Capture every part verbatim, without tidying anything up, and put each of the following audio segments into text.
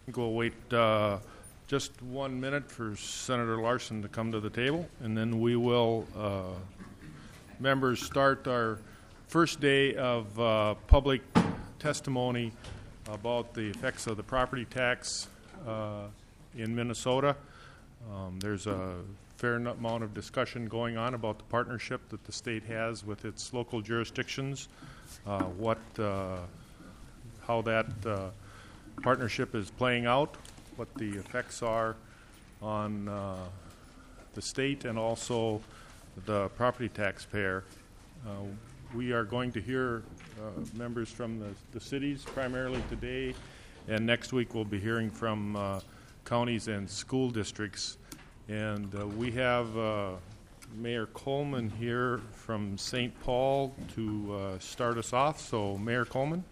think we'll wait uh, just one minute for Senator Larson to come to the table, and then we will, uh, members, start our first day of uh, public testimony about the effects of the property tax uh, in Minnesota. Um, there's a fair amount of discussion going on about the partnership that the state has with its local jurisdictions, uh, what, uh, how that uh, partnership is playing out, what the effects are on uh, the state and also the property taxpayer. Uh, we are going to hear uh, members from the, the cities primarily today, and next week we'll be hearing from uh, counties and school districts. And uh, we have uh, Mayor Coleman here from Saint Paul to uh, start us off. So, Mayor Coleman.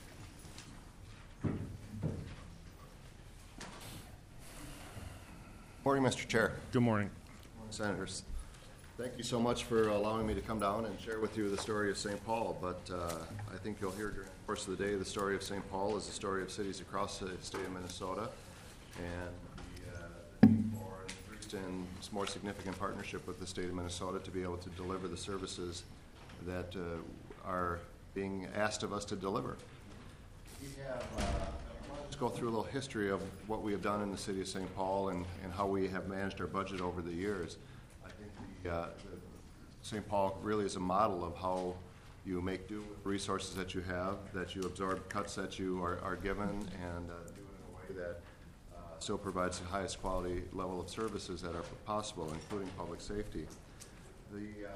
Morning, Mister Chair. Good morning. Morning, Senators. Thank you so much for allowing me to come down and share with you the story of Saint Paul. But uh, I think you'll hear during the course of the day the story of Saint Paul is the story of cities across the state of Minnesota, and the, uh, the need for an increased and more significant partnership with the state of Minnesota to be able to deliver the services that uh, are being asked of us to deliver. We have. Uh, Let's go through a little history of what we have done in the city of Saint Paul and, and how we have managed our budget over the years. I think the, uh, the Saint Paul really is a model of how you make do with resources that you have, that you absorb cuts that you are, are given, and uh, do it in a way that uh, still provides the highest quality level of services that are possible, including public safety. The, uh,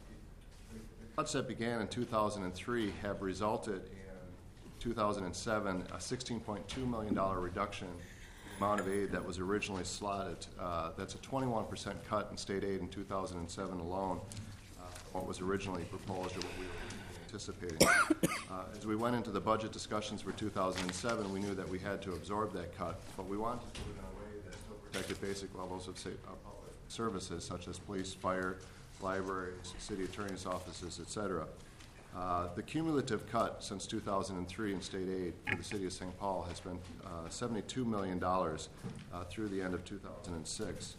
the cuts that began in two thousand three have resulted in two thousand seven, a sixteen point two million dollars reduction in the amount of aid that was originally slotted. Uh, that's a twenty-one percent cut in state aid in two thousand seven alone, uh, what was originally proposed or what we were anticipating. Uh, as we went into the budget discussions for two thousand seven, we knew that we had to absorb that cut, but we wanted to do it in a way that still protected basic levels of sa- uh, public services such as police, fire, libraries, city attorney's offices, et cetera. Uh, the cumulative cut since two thousand three in state aid for the city of Saint Paul has been uh, seventy-two million dollars uh, through the end of two thousand six.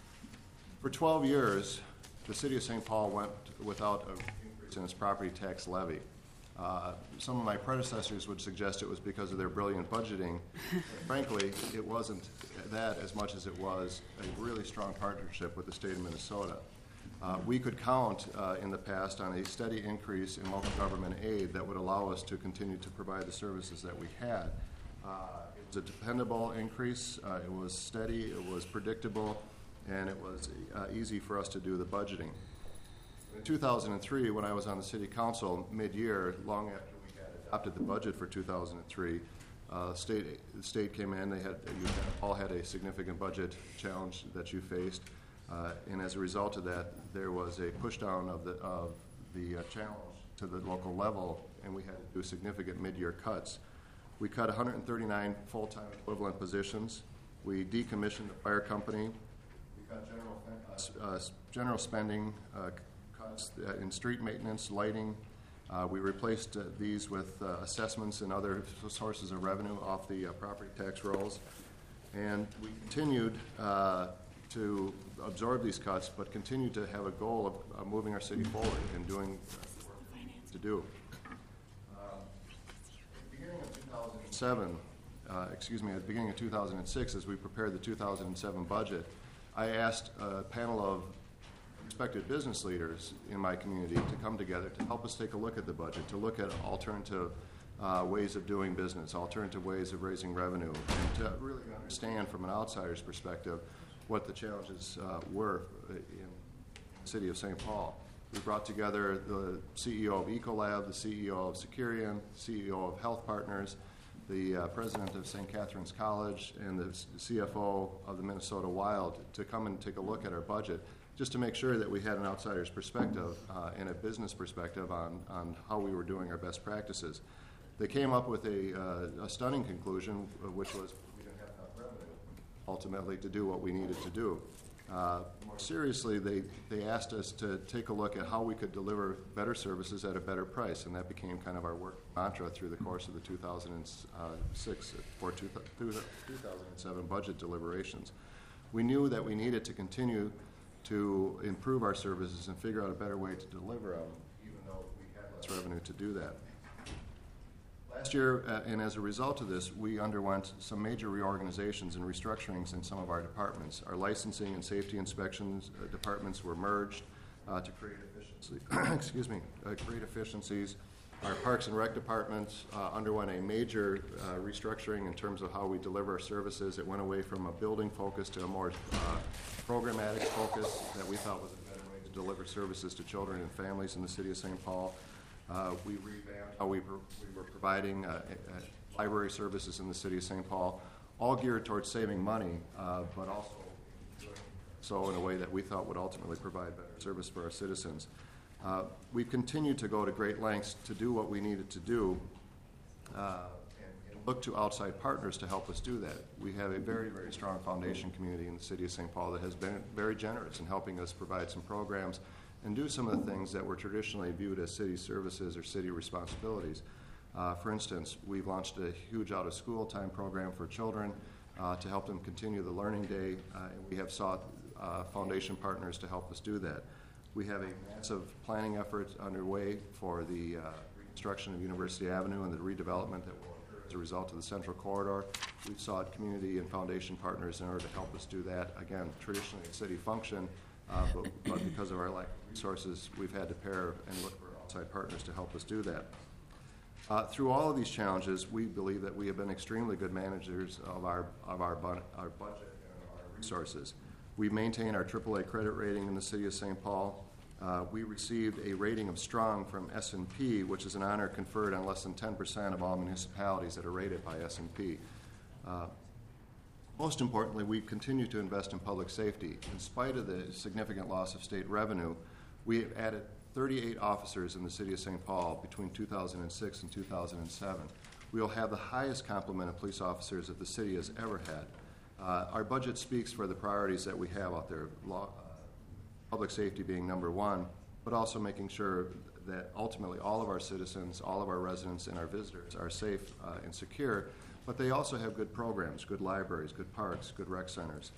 For twelve years, the city of Saint Paul went without an increase in its property tax levy. Uh, some of my predecessors would suggest it was because of their brilliant budgeting. Frankly, it wasn't that as much as it was a really strong partnership with the state of Minnesota. Uh, we could count uh, in the past on a steady increase in local government aid that would allow us to continue to provide the services that we had. Uh, it was a dependable increase, uh, it was steady, it was predictable, and it was uh, easy for us to do the budgeting. In two thousand three, when I was on the city council mid-year, long after we had adopted the budget for two thousand three, uh, state, the state came in, they had, you all had a significant budget challenge that you faced. Uh, and as a result of that, there was a push down of the, of the uh, challenge to the local level, and we had to do significant mid-year cuts. We cut one hundred thirty-nine full-time equivalent positions. We decommissioned the fire company. We cut general, uh, uh, general spending uh, cuts in street maintenance, lighting. Uh, we replaced uh, these with uh, assessments and other sources of revenue off the uh, property tax rolls. And we continued uh, to absorb these cuts, but continue to have a goal of uh, moving our city forward and doing the work we need to do. Uh, at the beginning of two thousand seven, uh, excuse me, at the beginning of two thousand six, as we prepared the two thousand seven budget, I asked a panel of respected business leaders in my community to come together to help us take a look at the budget, to look at alternative uh, ways of doing business, alternative ways of raising revenue, and to really understand from an outsider's perspective what the challenges uh, were in the city of Saint Paul. We brought together the C E O of Ecolab, the C E O of Securian, C E O of Health Partners, the uh, president of Saint Catherine's College, and the C F O of the Minnesota Wild to come and take a look at our budget, just to make sure that we had an outsider's perspective uh, and a business perspective on, on how we were doing our best practices. They came up with a, uh, a stunning conclusion, which was we didn't have enough revenue ultimately to do what we needed to do. Uh, more seriously, they, they asked us to take a look at how we could deliver better services at a better price, and that became kind of our work mantra through the course of the two thousand six or two thousand seven budget deliberations. We knew that we needed to continue to improve our services and figure out a better way to deliver them, even though we had less revenue to do that. Last year, uh, and as a result of this, we underwent some major reorganizations and restructurings in some of our departments. Our licensing and safety inspections uh, departments were merged uh, to create efficiency. excuse me, uh, create efficiencies. Our Parks and Rec departments uh, underwent a major uh, restructuring in terms of how we deliver our services. It went away from a building focus to a more uh, programmatic focus that we thought was a better way to deliver services to children and families in the city of Saint Paul. Uh, we revamped how we, pro- we were providing uh, uh, library services in the city of Saint Paul, all geared towards saving money, uh, but also so in a way that we thought would ultimately provide better service for our citizens. Uh, we've continued to go to great lengths to do what we needed to do uh, and, and look to outside partners to help us do that. We have a very, very strong foundation community in the city of Saint Paul that has been very generous in helping us provide some programs and do some of the things that were traditionally viewed as city services or city responsibilities. Uh, for instance, we've launched a huge out-of-school time program for children uh, to help them continue the learning day, uh, and we have sought uh, foundation partners to help us do that. We have a massive planning effort underway for the uh, reconstruction of University Avenue and the redevelopment that will occur as a result of the Central Corridor. We've sought community and foundation partners in order to help us do that. Again, traditionally a city function, uh, but, but because of our lack of resources, we've had to pair and look for outside partners to help us do that. Uh, through all of these challenges, we believe that we have been extremely good managers of our, of our, bun- our budget and our resources. We maintain our triple A credit rating in the city of Saint Paul. Uh, we received a rating of strong from S and P, which is an honor conferred on less than ten percent of all municipalities that are rated by S and P. Uh, most importantly, we continue to invest in public safety. In spite of the significant loss of state revenue, we have added thirty-eight officers in the city of Saint Paul between two thousand six and two thousand seven. We will have the highest complement of police officers that the city has ever had. Uh, our budget speaks for the priorities that we have out there, law, uh, public safety being number one, but also making sure that ultimately all of our citizens, all of our residents and our visitors are safe uh, and secure, but they also have good programs, good libraries, good parks, good rec centers.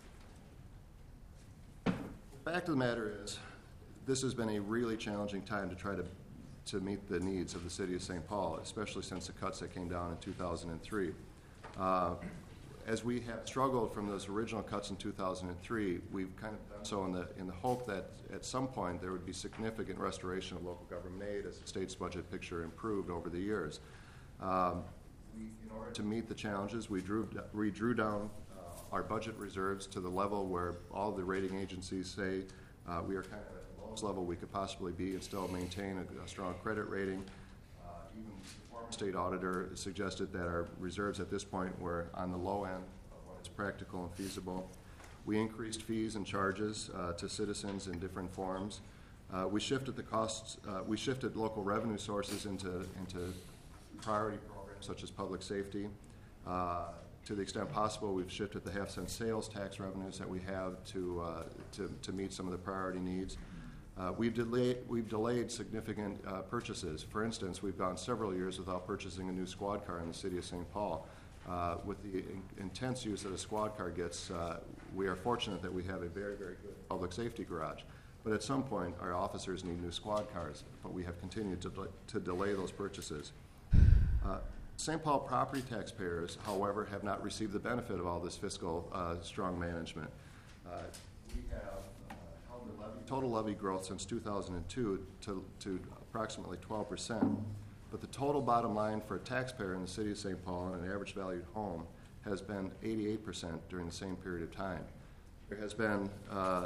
The fact of the matter is, this has been a really challenging time to try to, to meet the needs of the city of Saint Paul, especially since the cuts that came down in two thousand three. Uh, As we have struggled from those original cuts in two thousand three, we've kind of done so in the in the hope that at some point there would be significant restoration of local government aid as the state's budget picture improved over the years. Um, we, in order to meet the challenges, we drew we drew down uh, our budget reserves to the level where all the rating agencies say uh, we are kind of at the lowest level we could possibly be and still maintain a, a strong credit rating. Even the former state auditor suggested that our reserves at this point were on the low end of what is practical and feasible. We increased fees and charges uh, to citizens in different forms. Uh, we shifted the costs. Uh, we shifted local revenue sources into into priority programs such as public safety. Uh, to the extent possible, we've shifted the half-cent sales tax revenues that we have to uh, to to meet some of the priority needs. Uh, we've, delayed, we've delayed significant uh, purchases. For instance, we've gone several years without purchasing a new squad car in the city of Saint Paul. Uh, with the in- intense use that a squad car gets, uh, we are fortunate that we have a very, very good public safety garage. But at some point, our officers need new squad cars, but we have continued to, de- to delay those purchases. Uh, Saint Paul property taxpayers, however, have not received the benefit of all this fiscal uh, strong management. Uh, we have Levy, total levy growth since two thousand two to, to approximately twelve percent, but the total bottom line for a taxpayer in the city of Saint Paul in an average valued home has been eighty-eight percent during the same period of time. There has been, uh, uh,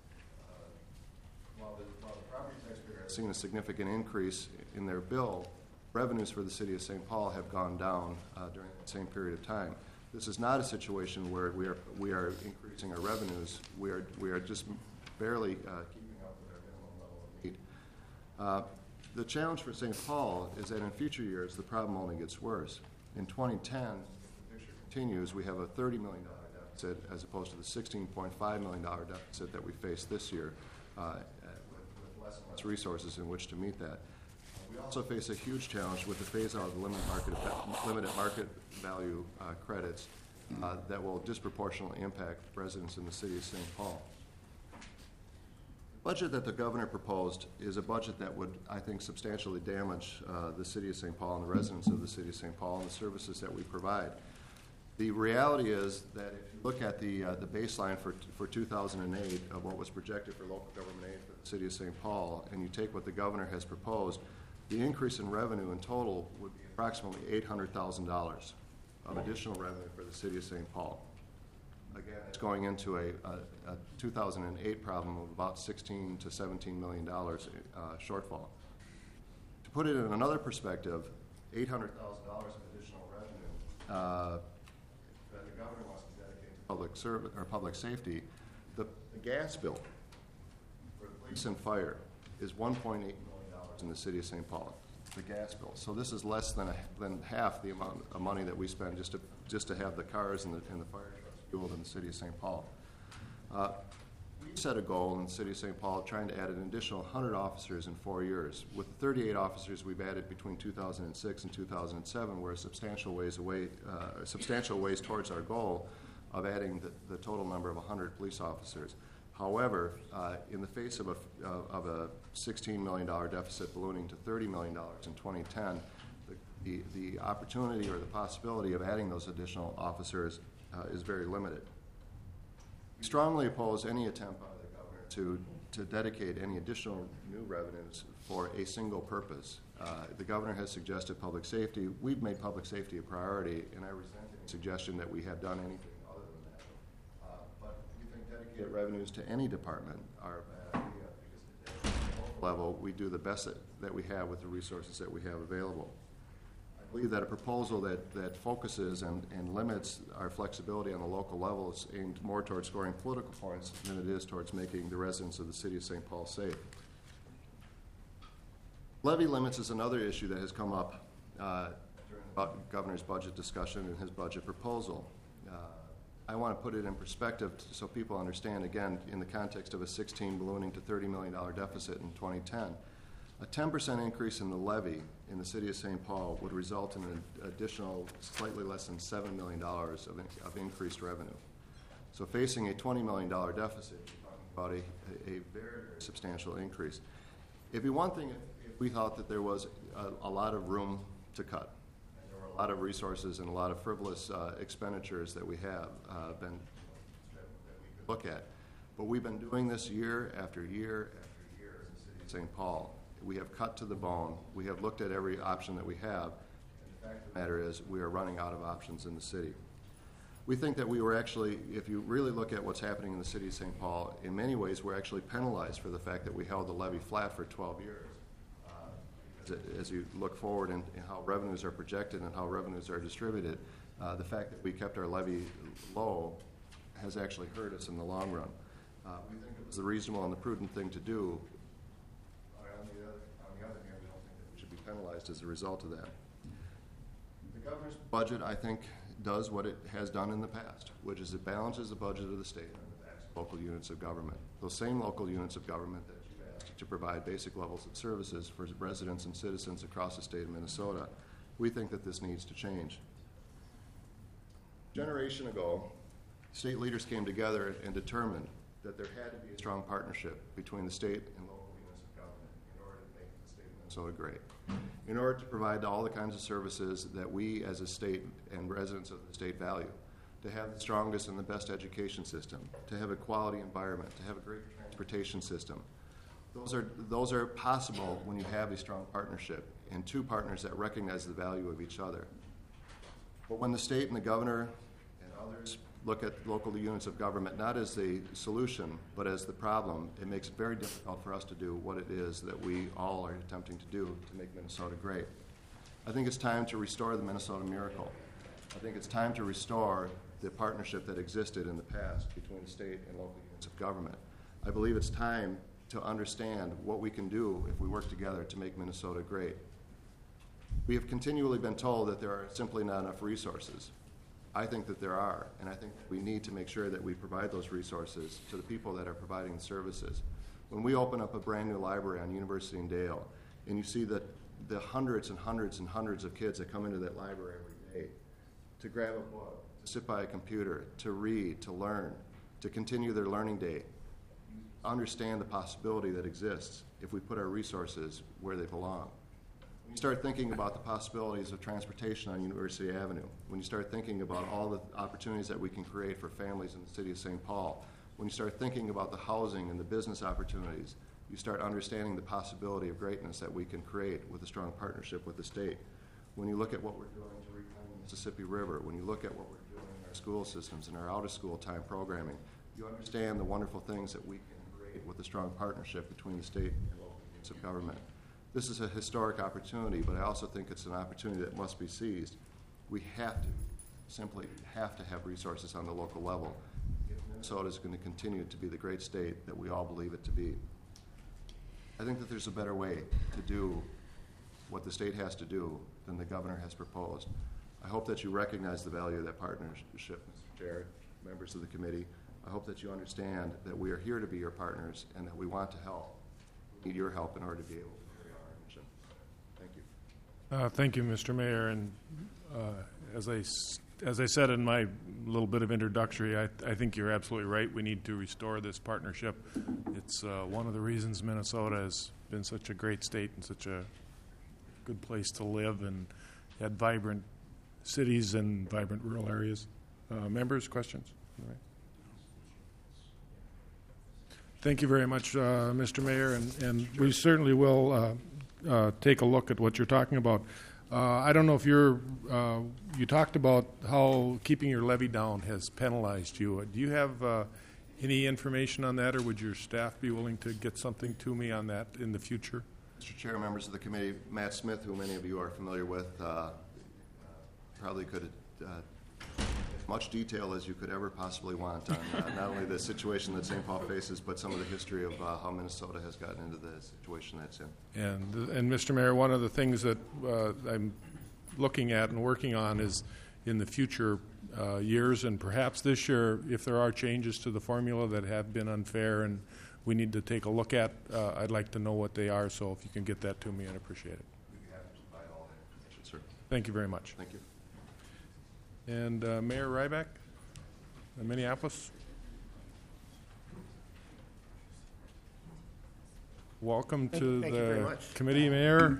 while, the, while the property taxpayer has seen a significant increase in their bill, revenues for the city of Saint Paul have gone down uh, during the same period of time. This is not a situation where we are, we are increasing our revenues. We are, we are just barely uh, keeping up with our minimum level of need. Uh, the challenge for Saint Paul is that in future years, the problem only gets worse. In twenty ten, if the picture continues, we have a thirty million dollars deficit as opposed to the sixteen point five million dollars deficit that we face this year uh, with, with less and less resources in which to meet that. We also face a huge challenge with the phase-out of the limited market, limited market value uh, credits uh, that will disproportionately impact residents in the city of Saint Paul. The budget that the governor proposed is a budget that would, I think, substantially damage uh, the city of Saint Paul and the residents of the city of Saint Paul and the services that we provide. The reality is that if you look at the uh, the baseline for for two thousand eight of what was projected for local government aid for the city of Saint Paul, and you take what the governor has proposed, the increase in revenue in total would be approximately eight hundred thousand dollars of additional revenue for the city of Saint Paul. Again, it's going into a, a, a two thousand eight problem of about sixteen to seventeen million dollars uh, shortfall. To put it in another perspective, eight hundred thousand dollars of additional revenue uh, that the governor wants to dedicate to public service or public safety, the, the gas bill for police and fire is one point eight million dollars in the city of Saint Paul. The gas bill. So this is less than a, than half the amount of money that we spend just to just to have the cars and the, and the fire trucks fueled in the city of Saint Paul. Uh, we set a goal in the city of Saint Paul trying to add an additional one hundred officers in four years. With the thirty-eight officers we've added between two thousand six and two thousand seven, we're a substantial ways away, uh, a substantial ways towards our goal of adding the, the total number of one hundred police officers. However, uh, in the face of a, uh, of a sixteen million dollars deficit ballooning to thirty million dollars in twenty ten, the, the, the opportunity or the possibility of adding those additional officers uh, is very limited. We strongly oppose any attempt by the governor to, to dedicate any additional new revenues for a single purpose. Uh, the governor has suggested public safety. We've made public safety a priority, and I resent any suggestion that we have done anything other than that. Uh, but we think dedicated revenues to any department are a bad idea because at the local level, we do the best that, that we have with the resources that we have available. I believe that a proposal that, that focuses and, and limits our flexibility on the local level is aimed more towards scoring political points than it is towards making the residents of the city of Saint Paul safe. Levy limits is another issue that has come up uh, during the governor's budget discussion and his budget proposal. Uh, I want to put it in perspective so people understand, again, in the context of a sixteen ballooning to thirty million dollars deficit in twenty ten. A ten percent increase in the levy in the city of Saint Paul would result in an additional slightly less than seven million dollars of, in, of increased revenue. So facing a twenty million dollars deficit, you're talking about a, a very, very substantial increase. It'd be one thing if, if we thought that there was a, a lot of room to cut. And there were a lot of resources and a lot of frivolous uh, expenditures that we have uh, been that, that we could look at. But we've been doing this year after year after year in the city of Saint Paul. We have cut to the bone. We have looked at every option that we have. And the fact of the matter is we are running out of options in the city. We think that we were actually, if you really look at what's happening in the city of Saint Paul, in many ways we're actually penalized for the fact that we held the levy flat for twelve years. Uh, as, as you look forward in, in how revenues are projected and how revenues are distributed, uh, the fact that we kept our levy low has actually hurt us in the long run. Uh, we think it was the reasonable and the prudent thing to do. On the, other, on the other hand, we don't think that we should be penalized as a result of that. The governor's budget, I think, does what it has done in the past, which is it balances the budget of the state and the backs of local units of government. Those same local units of government that you've asked to provide basic levels of services for residents and citizens across the state of Minnesota. We think that this needs to change. A generation ago, state leaders came together and determined that there had to be a strong partnership between the state and local units of government in order to make the state of Minnesota great. In order to provide all the kinds of services that we as a state and residents of the state value, to have the strongest and the best education system, to have a quality environment, to have a great transportation system. Those are, those are possible when you have a strong partnership and two partners that recognize the value of each other. But when the state and the governor and others look at local units of government not as the solution but as the problem, it makes it very difficult for us to do what it is that we all are attempting to do to make Minnesota great. I think it's time to restore the Minnesota miracle. I think it's time to restore the partnership that existed in the past between the state and local units of government. I believe it's time to understand what we can do if we work together to make Minnesota great. We have continually been told that there are simply not enough resources. I think that there are, and I think that we need to make sure that we provide those resources to the people that are providing the services. When we open up a brand new library on University and Dale, and you see that the hundreds and hundreds and hundreds of kids that come into that library every day to grab a book, to sit by a computer, to read, to learn, to continue their learning day, understand the possibility that exists if we put our resources where they belong. When you start thinking about the possibilities of transportation on University Avenue, when you start thinking about all the opportunities that we can create for families in the city of Saint Paul, when you start thinking about the housing and the business opportunities, you start understanding the possibility of greatness that we can create with a strong partnership with the state. When you look at what we're doing to reclaim the Mississippi River, when you look at what we're doing in our school systems and our out-of-school time programming, you understand the wonderful things that we can create with a strong partnership between the state and local units of government. This is a historic opportunity, but I also think it's an opportunity that must be seized. We have to, simply have to have resources on the local level if Minnesota is going to continue to be the great state that we all believe it to be. I think that there's a better way to do what the state has to do than the governor has proposed. I hope that you recognize the value of that partnership, Mister Jared, members of the committee. I hope that you understand that we are here to be your partners and that we want to help. We need your help in order to be able to carry out our mission. Thank you. Uh, thank you, Mister Mayor. And uh, as I s- as I said in my little bit of introductory, I, I think you're absolutely right. We need to restore this partnership. It's uh, one of the reasons Minnesota has been such a great state and such a good place to live and had vibrant cities and vibrant rural areas. Uh, members, questions? All right. Thank you very much, uh, Mister Mayor, and, and sure. We certainly will uh, uh, take a look at what you're talking about. Uh, I don't know if you're, uh, you talked about how keeping your levy down has penalized you. Do you have uh, any information on that, or would your staff be willing to get something to me on that in the future? Mister Chair, members of the committee, Matt Smith, who many of you are familiar with, uh, probably could uh, as much detail as you could ever possibly want on uh, not only the situation that Saint Paul faces, but some of the history of uh, how Minnesota has gotten into the situation that's in. And, and Mister Mayor, one of the things that uh, I'm looking at and working on is in the future uh, years, and perhaps this year, if there are changes to the formula that have been unfair and we need to take a look at, uh, I'd like to know what they are, so if you can get that to me, I'd appreciate it. We'd be happy to provide all that information, sir. Thank you very much. Thank you. And uh, Mayor Ryback, in Minneapolis. Welcome Thank, to thank you very the much. committee, Mayor.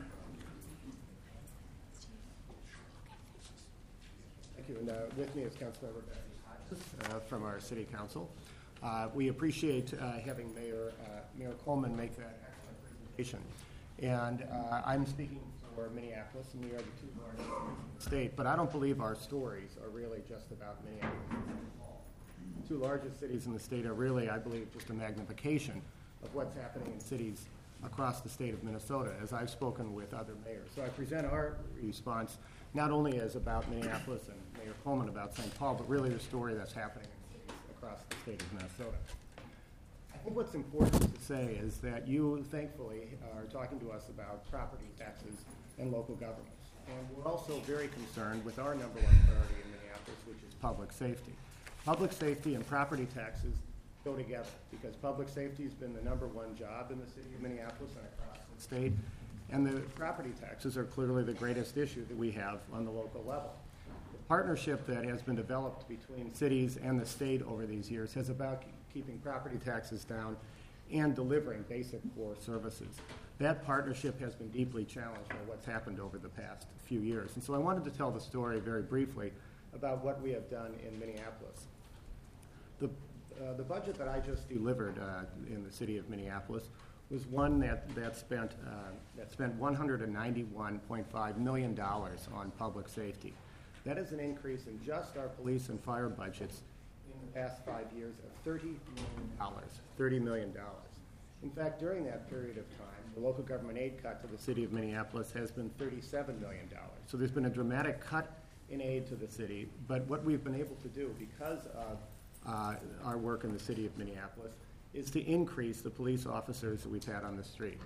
Thank you. And uh, with me is Councilmember Becky uh, from our City Council. Uh, we appreciate uh, having Mayor uh, Mayor Coleman make that excellent presentation. And uh, I'm speaking for Minneapolis, and we are the two largest cities in the state. But I don't believe our stories are really just about Minneapolis and Saint Paul. The two largest cities in the state are really, I believe, just a magnification of what's happening in cities across the state of Minnesota, as I've spoken with other mayors. So I present our response not only as about Minneapolis and Mayor Coleman about Saint Paul, but really the story that's happening in cities across the state of Minnesota. I think what's important to say is that you, thankfully, are talking to us about property taxes and local governments. And we're also very concerned with our number one priority in Minneapolis, which is public safety. Public safety and property taxes go together because public safety has been the number one job in the city of Minneapolis and across the state. And the property taxes are clearly the greatest issue that we have on the local level. The partnership that has been developed between cities and the state over these years has about keeping property taxes down and delivering basic core services. That partnership has been deeply challenged by what's happened over the past few years. And so I wanted to tell the story very briefly about what we have done in Minneapolis. The, uh, the budget that I just delivered uh, in the city of Minneapolis was one that, that spent uh, that spent one hundred ninety-one point five million dollars on public safety. That is an increase in just our police and fire budgets in the past five years of thirty million dollars. thirty million dollars. In fact, during that period of time, the local government aid cut to the city of Minneapolis has been thirty-seven million dollars. So there's been a dramatic cut in aid to the city, but what we've been able to do because of uh, our work in the city of Minneapolis is to increase the police officers that we've had on the street.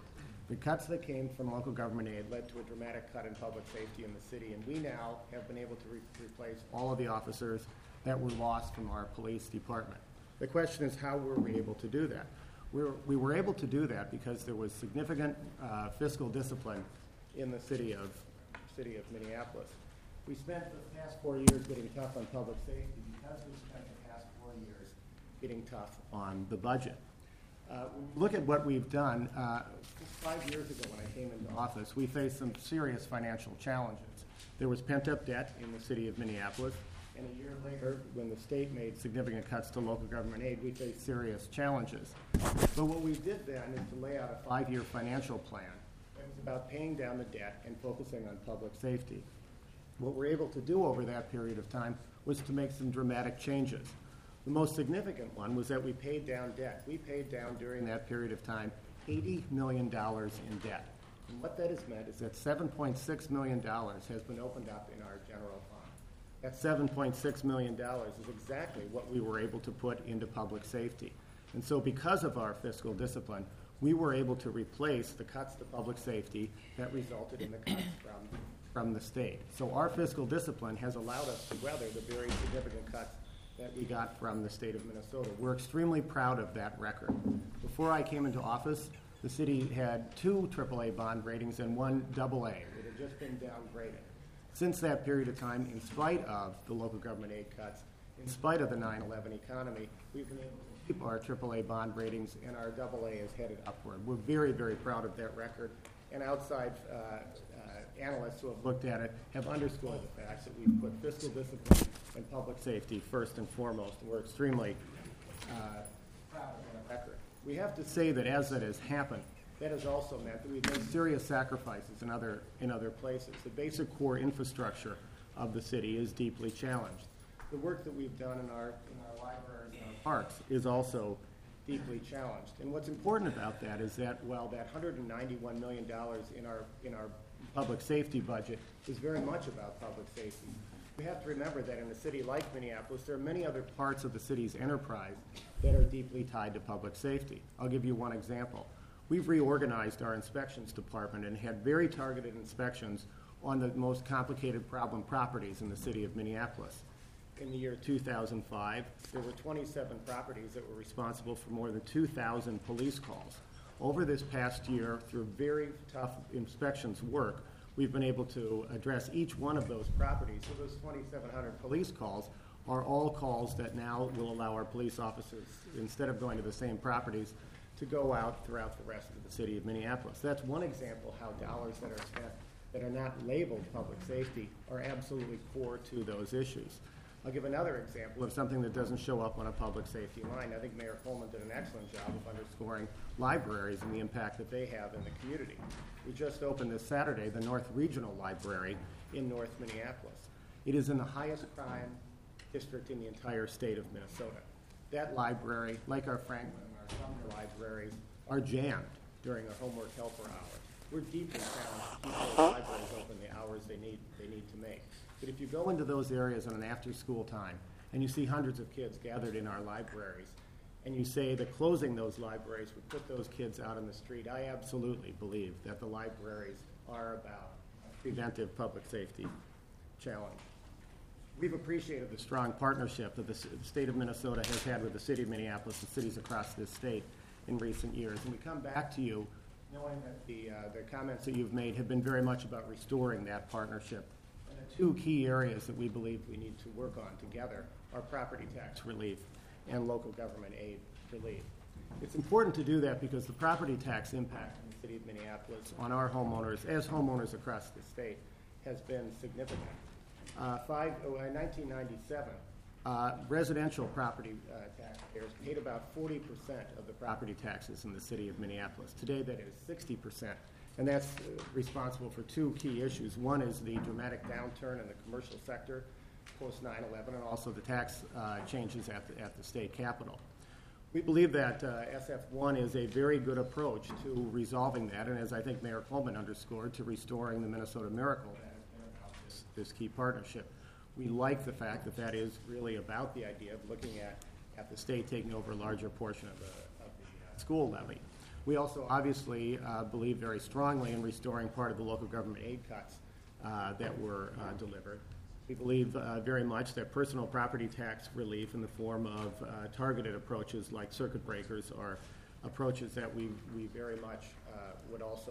The cuts that came from local government aid led to a dramatic cut in public safety in the city, and we now have been able to re- replace all of the officers that were lost from our police department. The question is, how were we able to do that? We were, we were able to do that because there was significant uh, fiscal discipline in the city of, city of Minneapolis. We spent the past four years getting tough on public safety because we spent the past four years getting tough on the budget. Uh, look at what we've done. Uh, five years ago when I came into office, we faced some serious financial challenges. There was pent-up debt in the city of Minneapolis, and a year later, when the state made significant cuts to local government aid, we faced serious challenges. But what we did then is to lay out a five-year financial plan that was about paying down the debt and focusing on public safety. What we're able to do over that period of time was to make some dramatic changes. The most significant one was that we paid down debt. We paid down during that period of time eighty million dollars in debt. And what that has meant is that seven point six million dollars has been opened up in our general fund. That seven point six million dollars is exactly what we were able to put into public safety. And so because of our fiscal discipline, we were able to replace the cuts to public safety that resulted in the cuts from, from the state. So our fiscal discipline has allowed us to weather the very significant cuts that we got from the state of Minnesota. We're extremely proud of that record. Before I came into office, the city had two triple A bond ratings and one double A. It had just been downgraded. Since that period of time, in spite of the local government aid cuts, in spite of the nine eleven economy, we've been able to keep our triple A bond ratings, and our double A is headed upward. We're very, very proud of that record, and outside uh, uh, analysts who have looked at it have underscored the fact that we've put fiscal discipline and public safety first and foremost, and we're extremely uh, proud of that record. We have to say that as that has happened, that has also meant that we've made serious sacrifices in other, in other places. The basic core infrastructure of the city is deeply challenged. The work that we've done in our, in our libraries and our parks is also deeply challenged. And what's important about that is that while that one hundred ninety-one million dollars in our, in our public safety budget is very much about public safety, we have to remember that in a city like Minneapolis, there are many other parts of the city's enterprise that are deeply tied to public safety. I'll give you one example. We've reorganized our inspections department and had very targeted inspections on the most complicated problem properties in the city of Minneapolis. In the year two thousand five, there were twenty-seven properties that were responsible for more than two thousand police calls. Over this past year, through very tough inspections work, we've been able to address each one of those properties. So those twenty-seven hundred police calls are all calls that now will allow our police officers, instead of going to the same properties, to go out throughout the rest of the city of Minneapolis. That's one example how dollars that are spent that are not labeled public safety are absolutely core to those issues. I'll give another example of something that doesn't show up on a public safety line. I think Mayor Coleman did an excellent job of underscoring libraries and the impact that they have in the community. We just opened this Saturday the North Regional Library in North Minneapolis. It is in the highest crime district in the entire state of Minnesota. That library, like our Franklin and our Sumner libraries, are jammed during our homework helper hours. We're deeply challenged to keep those libraries open the hours they need, they need to make. But if you go into those areas on an after-school time and you see hundreds of kids gathered in our libraries and you say that closing those libraries would put those kids out on the street, I absolutely believe that the libraries are about a preventive public safety challenge. We've appreciated the strong partnership that the, the state of Minnesota has had with the city of Minneapolis and cities across this state in recent years. And we come back to you knowing that the, uh, the comments that you've made have been very much about restoring that partnership. And the two key areas that we believe we need to work on together are property tax relief and local government aid relief. It's important to do that because the property tax impact in the city of Minneapolis on our homeowners, as homeowners across the state, has been significant. Uh, five, oh, in nineteen ninety-seven, uh, residential property uh, taxpayers paid about forty percent of the property taxes in the city of Minneapolis. Today that is sixty percent, and that's uh, responsible for two key issues. One is the dramatic downturn in the commercial sector post nine eleven, and also the tax uh, changes at the, at the state capitol. We believe that uh, S F one is a very good approach to resolving that, and as I think Mayor Coleman underscored, to restoring the Minnesota miracle that has been about this, this key partnership. We like the fact that that is really about the idea of looking at, at the state taking over a larger portion of the, of the uh, school levy. We also obviously uh, believe very strongly in restoring part of the local government aid cuts uh, that were uh, delivered. We believe uh, very much that personal property tax relief in the form of uh, targeted approaches like circuit breakers are approaches that we, we very much uh, would also,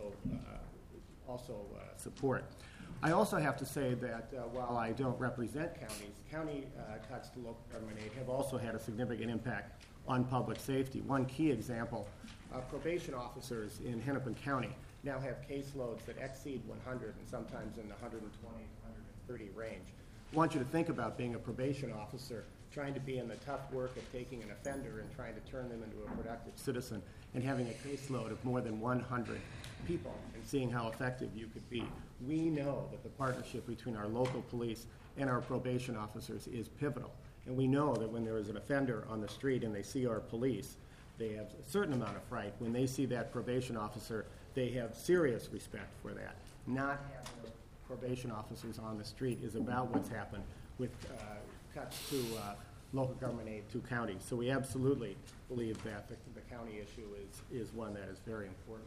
uh, also uh, support. I also have to say that uh, while I don't represent counties, county uh, cuts to local government aid have also had a significant impact on public safety. One key example, uh, probation officers in Hennepin County now have caseloads that exceed one hundred and sometimes in the one hundred twenty, one hundred thirty range. I want you to think about being a probation officer, trying to be in the tough work of taking an offender and trying to turn them into a productive citizen, and having a caseload of more than one hundred people and seeing how effective you could be. We know that the partnership between our local police and our probation officers is pivotal. And we know that when there is an offender on the street and they see our police, they have a certain amount of fright. When they see that probation officer, they have serious respect for that. Not having probation officers on the street is about what's happened with uh, cuts to uh, local government aid to counties. So we absolutely believe that the, the county issue is, is one that is very important.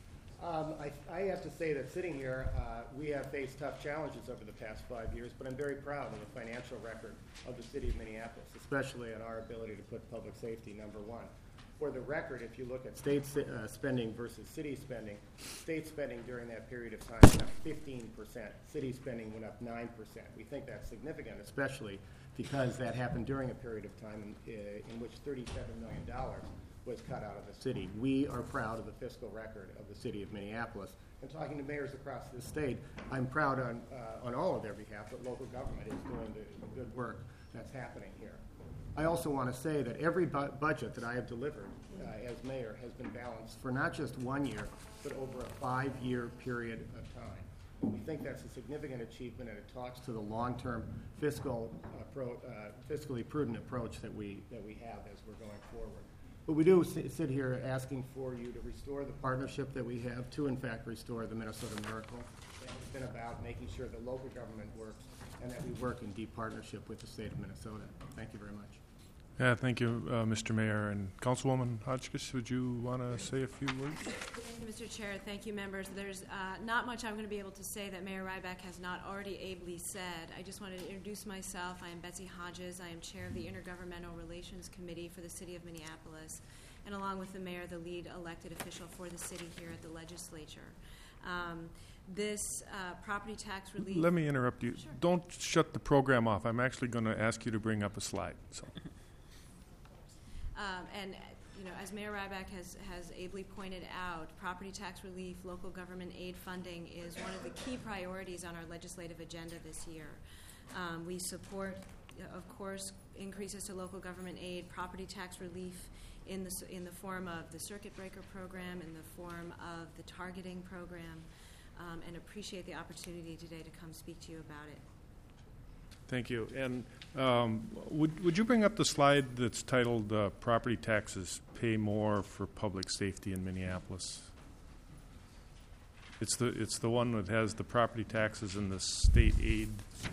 Um, I, I have to say that sitting here, uh, we have faced tough challenges over the past five years, but I'm very proud of the financial record of the city of Minneapolis, especially on our ability to put public safety number one. For the record, if you look at state uh, spending versus city spending, state spending during that period of time went up fifteen percent. City spending went up nine percent. We think that's significant, especially because that happened during a period of time in, uh, in which thirty-seven million dollars was cut out of the city. We are proud of the fiscal record of the city of Minneapolis. And talking to mayors across the state, I'm proud on, uh, on all of their behalf that local government is doing the, the good work that's happening here. I also want to say that every bu budget that I have delivered uh, as mayor has been balanced for not just one year, but over a five-year period of time. And we think that's a significant achievement, and it talks to the long-term fiscal, uh, pro, uh, fiscally prudent approach that we, that we have as we're going forward. But we do sit here asking for you to restore the partnership that we have to, in fact, restore the Minnesota Miracle. And it's been about making sure that local government works and that we work in deep partnership with the state of Minnesota. Thank you very much. Yeah, thank you, uh, Mister Mayor. And Councilwoman Hotchkiss, would you want to say a few words? Thank you, Mister Chair. Thank you, members. There's uh, not much I'm going to be able to say that Mayor Ryback has not already ably said. I just wanted to introduce myself. I am Betsy Hodges. I am chair of the Intergovernmental Relations Committee for the City of Minneapolis, and along with the mayor, the lead elected official for the city here at the legislature. Um, this uh, property tax relief... Let me interrupt you. Sure. Don't shut the program off. I'm actually going to ask you to bring up a slide. So. Um, and, you know, as Mayor Ryback has, has ably pointed out, property tax relief, local government aid funding is one of the key priorities on our legislative agenda this year. Um, we support, of course, increases to local government aid, property tax relief in the, in the form of the circuit breaker program, in the form of the targeting program, um, and appreciate the opportunity today to come speak to you about it. Thank you. And um, would, would you bring up the slide that's titled uh, Property Taxes Pay More for Public Safety in Minneapolis? It's the, it's the one that has the property taxes and the state aid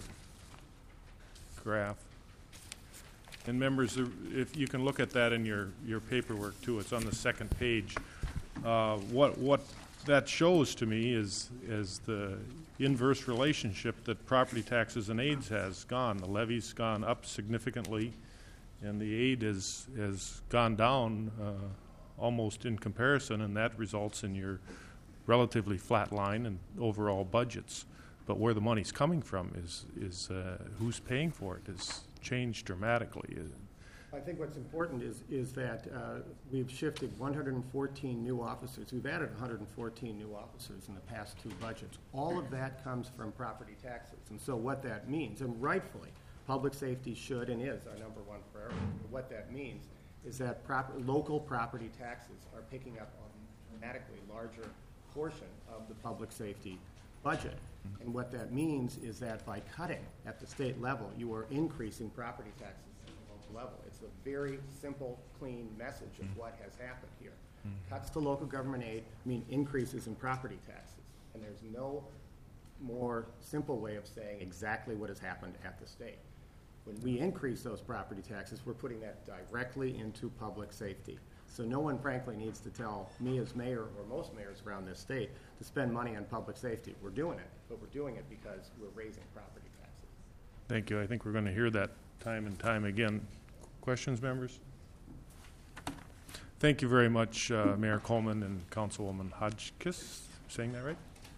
graph. And members, if you can look at that in your, your paperwork too, it's on the second page. Uh, what, what that shows to me is, is the inverse relationship that property taxes and aids has gone. The levy's gone up significantly, and the aid has, has gone down uh, almost in comparison, and that results in your relatively flat line and overall budgets. But where the money's coming from is, is uh, who's paying for it has changed dramatically. I think what's important is, is that uh, we've shifted one hundred fourteen new officers. We've added one hundred fourteen new officers in the past two budgets. All of that comes from property taxes. And so what that means, and rightfully, public safety should and is our number one priority. But what that means is that prop local property taxes are picking up a dramatically larger portion of the public safety budget. And what that means is that by cutting at the state level, you are increasing property taxes level. It's a very simple, clean message of what has happened here. Mm-hmm. Cuts to local government aid mean increases in property taxes, and there's no more simple way of saying exactly what has happened at the state. When we increase those property taxes, we're putting that directly into public safety. So no one frankly needs to tell me as mayor or most mayors around this state to spend money on public safety. We're doing it, but we're doing it because we're raising property taxes. Thank you. I think we're going to hear that time and time again. Questions, members? Thank you very much, uh, Mayor Coleman and Councilwoman Hodgkiss. Saying that right?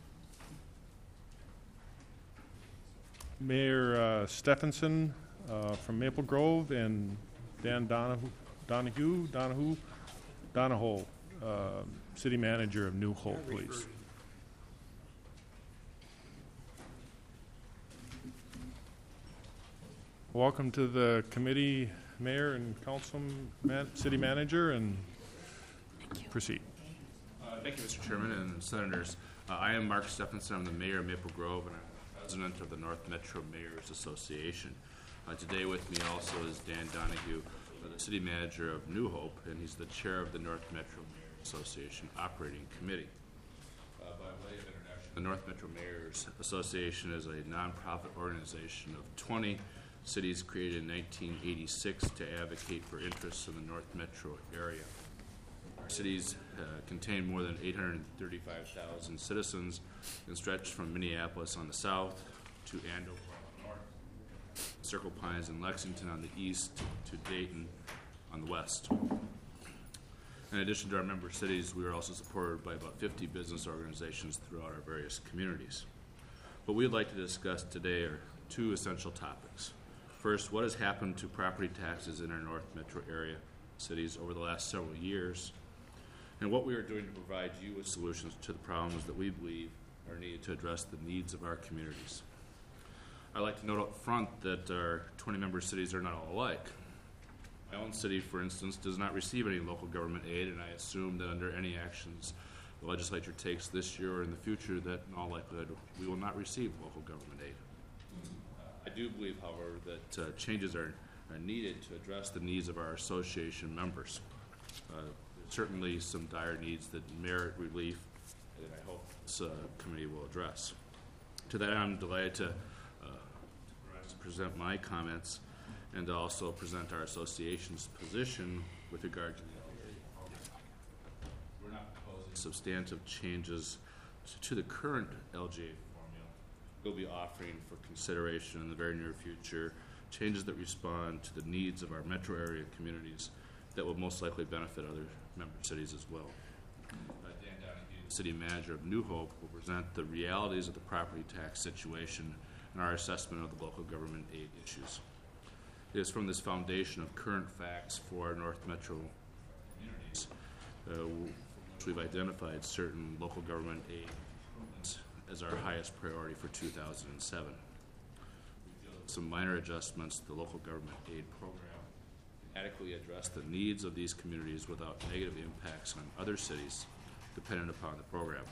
Mayor uh, Stephenson uh, from Maple Grove and Dan Donahue, Donahue, Donahue, Donahoe, uh, City Manager of New Hope, please. Welcome to the committee, Mayor and Council, man, City Manager, and proceed. Uh, thank you, Mister Chairman and Senators. Uh, I am Mark Stephenson. I'm the Mayor of Maple Grove, and I'm President of the North Metro Mayors Association. Uh, today with me also is Dan Donahue, uh, the City Manager of New Hope, and he's the Chair of the North Metro Mayors Association Operating Committee. Uh, by way of introduction, the North Metro Mayors Association is a nonprofit organization of twenty cities created in nineteen eighty-six to advocate for interests in the North Metro area. Our cities uh, contain more than eight hundred thirty-five thousand citizens and stretch from Minneapolis on the south to Andover on the north, Circle Pines and Lexington on the east to Dayton on the west. In addition to our member cities, we are also supported by about fifty business organizations throughout our various communities. What we'd like to discuss today are two essential topics. First, what has happened to property taxes in our North Metro area cities over the last several years, and what we are doing to provide you with solutions to the problems that we believe are needed to address the needs of our communities. I'd like to note up front that our twenty member cities are not all alike. My own city, for instance, does not receive any local government aid, and I assume that under any actions the legislature takes this year or in the future, that in all likelihood we will not receive local government aid. I do believe, however, that uh, changes are, are needed to address the needs of our association members. Uh, there's certainly some dire needs that merit relief that I hope this uh, committee will address. To that, I'm delighted to, uh, to present my comments and to also present our association's position with regard to the L G A program. We're not proposing substantive changes to, to the current L G A formula. We'll be offering for consideration in the very near future changes that respond to the needs of our metro area communities that will most likely benefit other member cities as well. Uh, Dan Donahue, City Manager of New Hope, will present the realities of the property tax situation and our assessment of the local government aid issues. It is from this foundation of current facts for our North Metro communities uh, from which we've identified certain local government aid as our highest priority for two thousand seven. We feel that some minor adjustments to the local government aid program adequately address the needs of these communities without negative impacts on other cities dependent upon the program.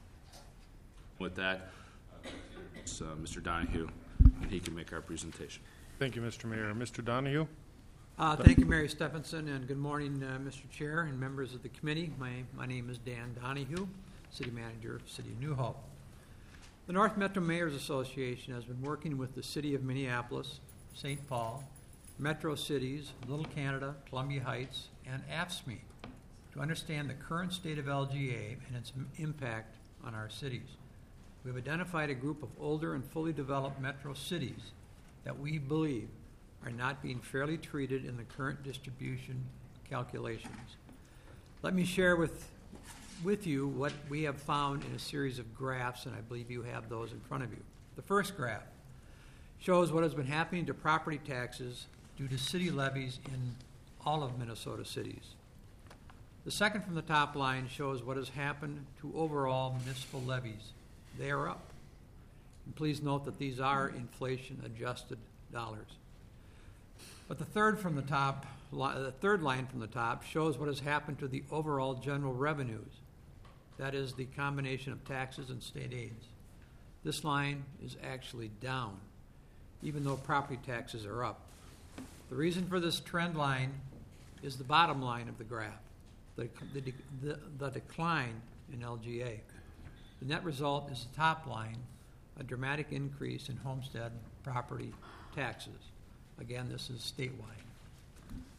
With that, uh, Mister Donahue, and he can make our presentation. Thank you, Mister Mayor. Mister Donahue? Uh, thank you, Mary Stephenson, and good morning, uh, Mister Chair and members of the committee. My, my name is Dan Donahue, City Manager of City of New Hope. The North Metro Mayors Association has been working with the City of Minneapolis, Saint Paul, Metro Cities, Little Canada, Columbia Heights, and A F S C M E to understand the current state of L G A and its m- impact on our cities. We have identified a group of older and fully developed metro cities that we believe are not being fairly treated in the current distribution calculations. Let me share with with you what we have found in a series of graphs, and I believe you have those in front of you. The first graph shows what has been happening to property taxes due to city levies in all of Minnesota cities. The second from the top line shows what has happened to overall municipal levies. They are up. And please note that these are inflation-adjusted dollars. But the third from the top, the third line from the top shows what has happened to the overall general revenues. That is the combination of taxes and state aids. This line is actually down, even though property taxes are up. The reason for this trend line is the bottom line of the graph, the, the, the, the decline in L G A. The net result is the top line, a dramatic increase in homestead property taxes. Again, this is statewide.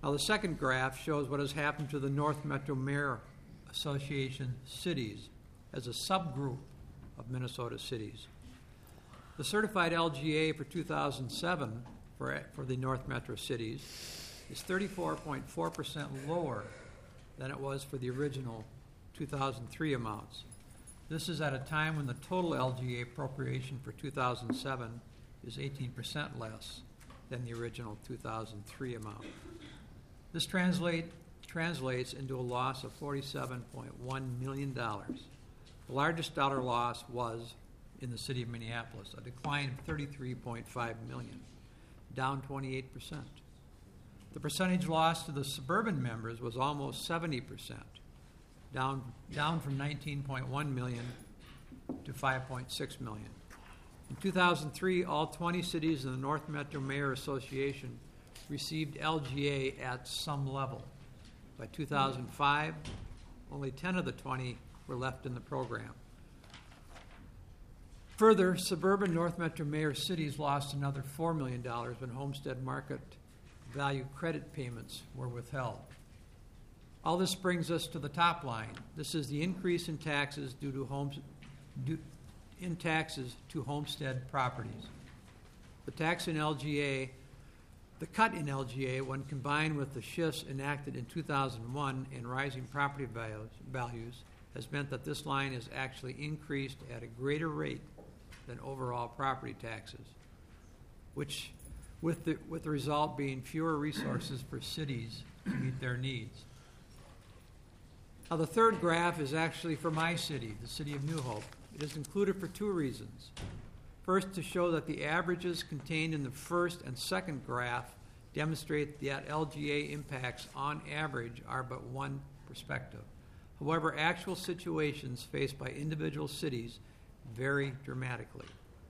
Now, the second graph shows what has happened to the North Metro Mayor Association cities as a subgroup of Minnesota cities. The certified L G A for two thousand seven for, for the North Metro cities is thirty-four point four percent lower than it was for the original two thousand three amounts. This is at a time when the total L G A appropriation for two thousand seven is eighteen percent less than the original two thousand three amount. This translate, translates into a loss of forty-seven point one million dollars. The largest dollar loss was in the city of Minneapolis, a decline of thirty-three point five million dollars, down twenty-eight percent. The percentage loss to the suburban members was almost seventy percent, down, down from nineteen point one million dollars to five point six million dollars. In two thousand three, all twenty cities in the North Metro Mayor Association received L G A at some level. By two thousand five, only ten of the twenty were left in the program. Further, suburban North Metro Mayor cities lost another four million dollars when homestead market value credit payments were withheld. All this brings us to the top line. This is the increase in taxes due to homes, due, in taxes to homestead properties. The tax in L G A, the cut in L G A, when combined with the shifts enacted in two thousand one and rising property values, values, has meant that this line has actually increased at a greater rate than overall property taxes, which, with the, with the result being fewer resources for cities to meet their needs. Now, the third graph is actually for my city, the city of New Hope. It is included for two reasons. First, to show that the averages contained in the first and second graph demonstrate that L G A impacts on average are but one perspective. However, actual situations faced by individual cities vary dramatically.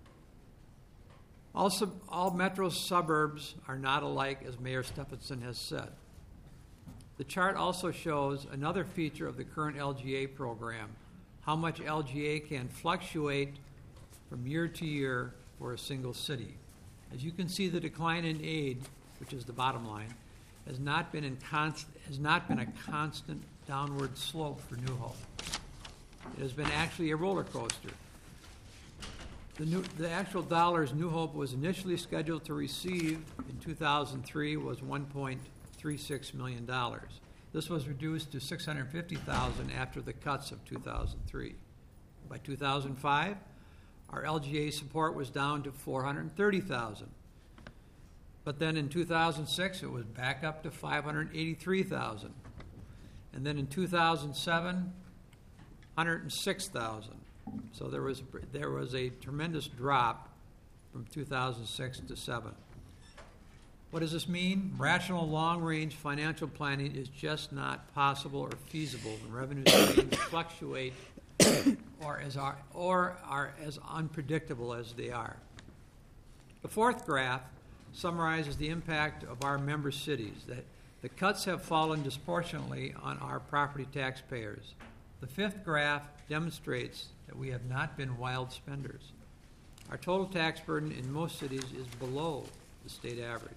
Also, all metro suburbs are not alike, as Mayor Stephenson has said. The chart also shows another feature of the current L G A program, how much L G A can fluctuate from year to year for a single city. As you can see, the decline in aid, which is the bottom line, has not been, in const- has not been a constant downward slope for New Hope. It has been actually a roller coaster. The, new, the actual dollars New Hope was initially scheduled to receive in two thousand three was one point three six million dollars. This was reduced to six hundred fifty thousand dollars after the cuts of two thousand three. By two thousand five, our L G A support was down to four hundred thirty thousand dollars. But then in two thousand six, it was back up to five hundred eighty-three thousand dollars. And then in two thousand seven, one hundred six thousand dollars. So there was there was a tremendous drop from two thousand six to seven. What does this mean? Rational long-range financial planning is just not possible or feasible when revenue streams fluctuate or as are or are as unpredictable as they are. The fourth graph summarizes the impact of our member cities. That the cuts have fallen disproportionately on our property taxpayers. The fifth graph demonstrates that we have not been wild spenders. Our total tax burden in most cities is below the state average.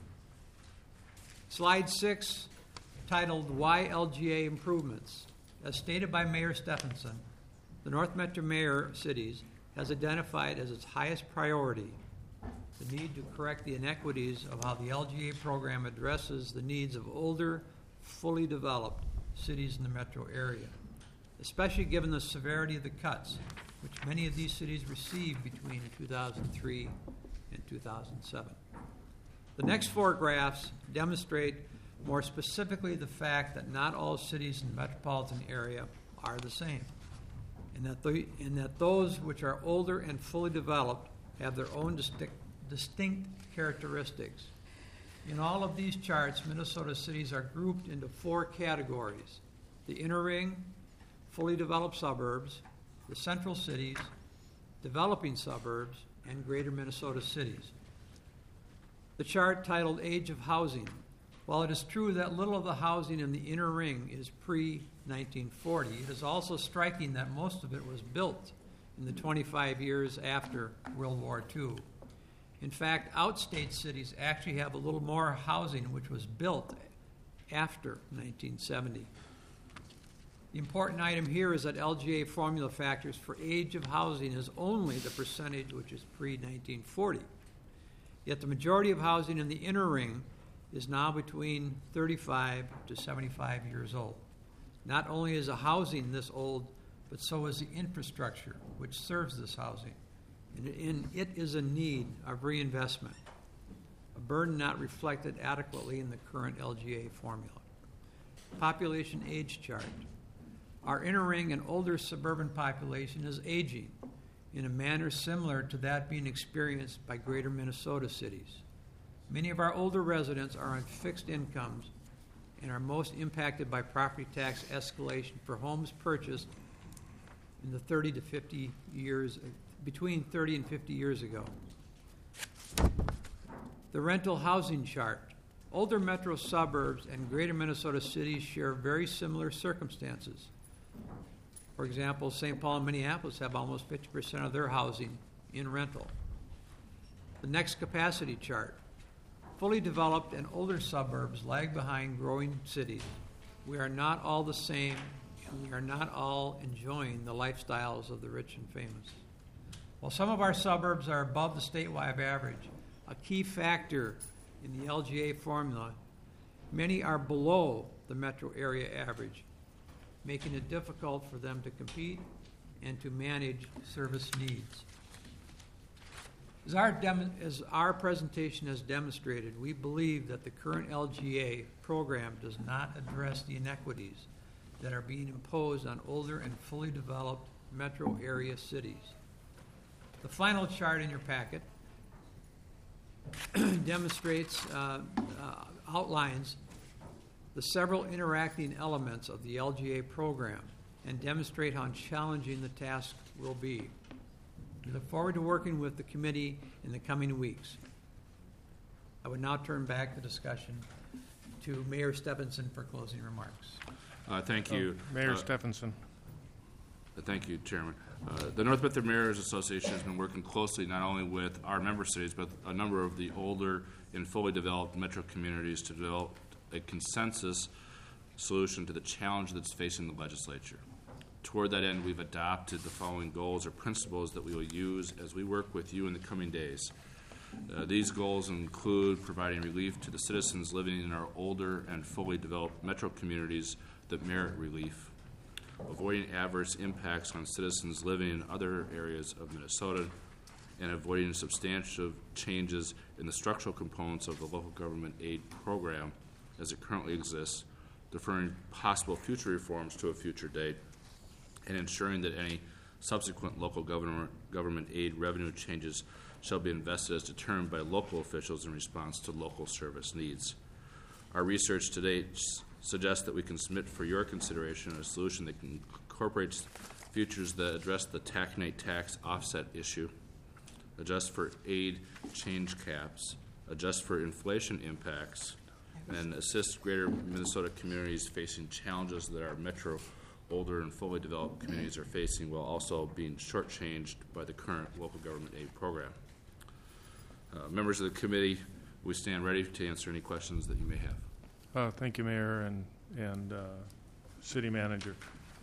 Slide six, titled Why L G A Improvements. As stated by Mayor Stephenson, the North Metro Mayor cities has identified as its highest priority the need to correct the inequities of how the L G A program addresses the needs of older, fully developed cities in the metro area, especially given the severity of the cuts, which many of these cities received between two thousand three and two thousand seven. The next four graphs demonstrate more specifically the fact that not all cities in the metropolitan area are the same, and that, the, and that those which are older and fully developed have their own distinct, distinct characteristics. In all of these charts, Minnesota cities are grouped into four categories: the inner ring, fully developed suburbs, the central cities, developing suburbs, and greater Minnesota cities. The chart titled Age of Housing. While it is true that little of the housing in the inner ring is pre nineteen forty, it is also striking that most of it was built in the twenty-five years after World War Two. In fact, outstate cities actually have a little more housing which was built after nineteen seventy. The important item here is that L G A formula factors for age of housing is only the percentage which is pre nineteen forty. Yet the majority of housing in the inner ring is now between thirty-five to seventy-five years old. Not only is the housing this old, but so is the infrastructure which serves this housing. And in, it is in need of reinvestment, a burden not reflected adequately in the current L G A formula. Population age chart. Our inner ring and older suburban population is aging in a manner similar to that being experienced by greater Minnesota cities. Many of our older residents are on fixed incomes and are most impacted by property tax escalation for homes purchased in the thirty to fifty years, between thirty and fifty years ago. The rental housing chart. Older metro suburbs and greater Minnesota cities share very similar circumstances. For example, Saint Paul and Minneapolis have almost fifty percent of their housing in rental. The next capacity chart. Fully developed and older suburbs lag behind growing cities. We are not all the same, and we are not all enjoying the lifestyles of the rich and famous. While some of our suburbs are above the statewide average, a key factor in the L G A formula, many are below the metro area average, making it difficult for them to compete and to manage service needs. As our, dem- as our presentation has demonstrated, we believe that the current L G A program does not address the inequities that are being imposed on older and fully developed metro area cities. The final chart in your packet demonstrates, uh, uh, outlines the several interacting elements of the L G A program and demonstrate how challenging the task will be. We look forward to working with the committee in the coming weeks. I would now turn back the discussion to Mayor Stephenson for closing remarks. Uh, thank you. Oh, Mayor Uh, Stephenson. Thank you, Chairman. Uh, the North Metro Mayors Association has been working closely not only with our member cities, but a number of the older and fully developed metro communities to develop a consensus solution to the challenge that's facing the legislature. Toward that end, we've adopted the following goals or principles that we will use as we work with you in the coming days. Uh, these goals include providing relief to the citizens living in our older and fully developed metro communities that merit relief, avoiding adverse impacts on citizens living in other areas of Minnesota, and avoiding substantial changes in the structural components of the local government aid program as it currently exists, deferring possible future reforms to a future date, and ensuring that any subsequent local government, government aid revenue changes shall be invested as determined by local officials in response to local service needs. Our research to date s- suggests that we can submit for your consideration a solution that incorporates features that address the taconite tax offset issue, adjust for aid change caps, adjust for inflation impacts, and assist greater Minnesota communities facing challenges that our metro older and fully developed communities are facing while also being shortchanged by the current local government aid program. Uh, members of the committee, we stand ready to answer any questions that you may have. Uh, thank you, Mayor and, and uh, City Manager.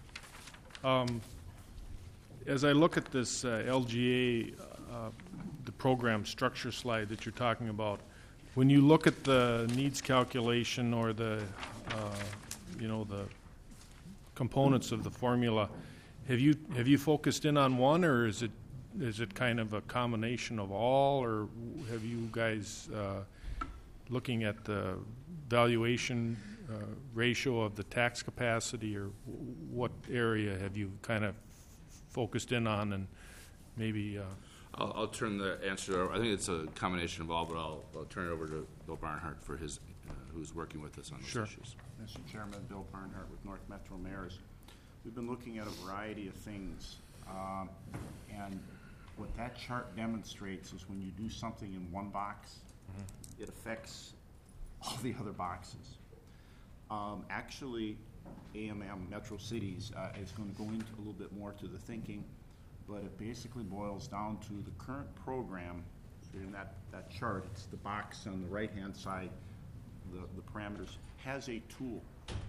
Um, as I look at this uh, L G A, uh, the program structure slide that you're talking about, when you look at the needs calculation or the, uh, you know, the components of the formula, have you have you focused in on one, or is it is it kind of a combination of all, or have you guys uh, looking at the valuation uh, ratio of the tax capacity, or w- what area have you kind of focused in on, and maybe uh, I'll, I'll turn the answer over. I think it's a combination of all, but I'll, I'll turn it over to Bill Barnhart for his, uh, who's working with us on those Sure. issues. Mister Chairman, Bill Barnhart with North Metro Mayors. We've been looking at a variety of things, um, and what that chart demonstrates is when you do something in one box, it affects all the other boxes. Um, actually, A M M, Metro Cities, uh, is going to go into a little bit more to the thinking, but it basically boils down to the current program. In that, that chart, it's the box on the right-hand side, the, the parameters, has a tool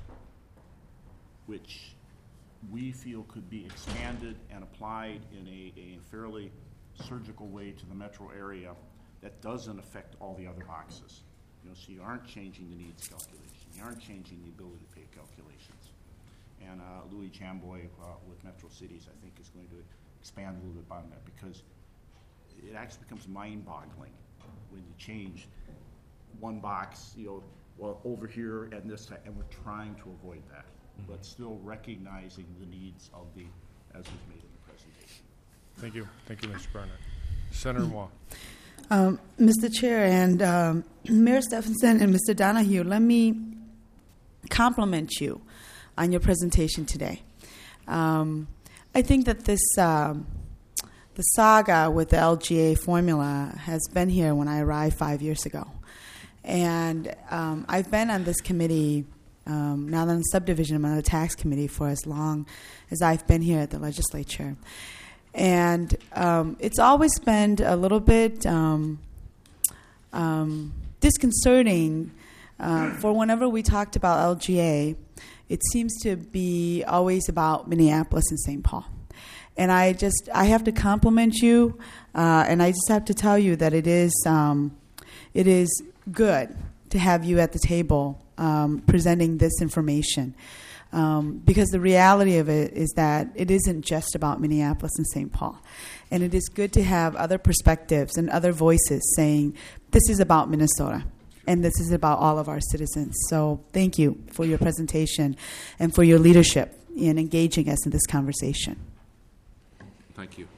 which we feel could be expanded and applied in a, a fairly surgical way to the metro area that doesn't affect all the other boxes. You know, so you aren't changing the needs calculation. You aren't changing the ability to pay calculations. And uh, Louis Chamboy uh, with Metro Cities, I think, is going to expand a little bit on that, because it actually becomes mind-boggling when you change one box, you know, well, over here and this side, and we're trying to avoid that, mm-hmm. but still recognizing the needs of the, as was made in the presentation. Thank you. Thank you, Mister Barnett. Senator Moore. Um, Mister Chair and um, Mayor Stephenson and Mister Donahue, let me compliment you on your presentation today. Um, I think that this um, the saga with the L G A formula has been here when I arrived five years ago. And um, I've been on this committee, um, now that I'm subdivision, I'm on the tax committee for as long as I've been here at the legislature. And um, it's always been a little bit um, um, disconcerting uh, for whenever we talked about L G A, it seems to be always about Minneapolis and Saint Paul. And I just, I have to compliment you, uh, and I just have to tell you that it is, um, it is good to have you at the table um, presenting this information. Um, because the reality of it is that it isn't just about Minneapolis and Saint Paul. And it is good to have other perspectives and other voices saying, this is about Minnesota, and this is about all of our citizens. So thank you for your presentation and for your leadership in engaging us in this conversation. Thank you.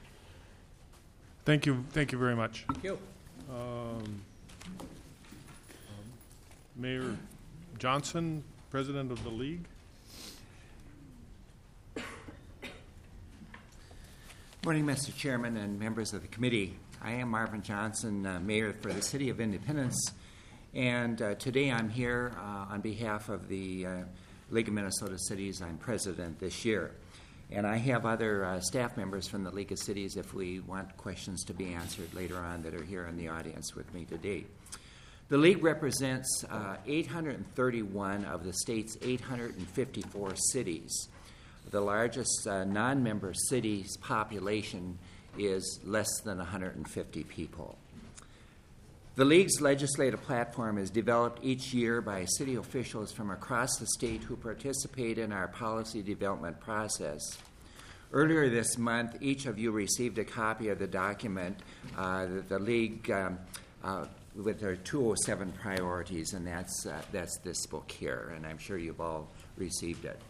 Thank you. Thank you very much. Thank you. Um, Mayor Johnson, President of the League. Morning, Mister Chairman and members of the committee. I am Marvin Johnson, uh, Mayor for the City of Independence, and uh, today I'm here uh, on behalf of the uh, League of Minnesota Cities. I'm president this year. And I have other uh, staff members from the League of Cities if we want questions to be answered later on that are here in the audience with me today. The League represents uh, eight hundred thirty-one of the state's eight hundred fifty-four cities. The largest uh, non-member city's population is less than one hundred fifty people. The League's legislative platform is developed each year by city officials from across the state who participate in our policy development process. Earlier this month, each of you received a copy of the document uh, that the League um, uh, with their two oh seven priorities, and that's, uh, that's this book here, and I'm sure you've all received it.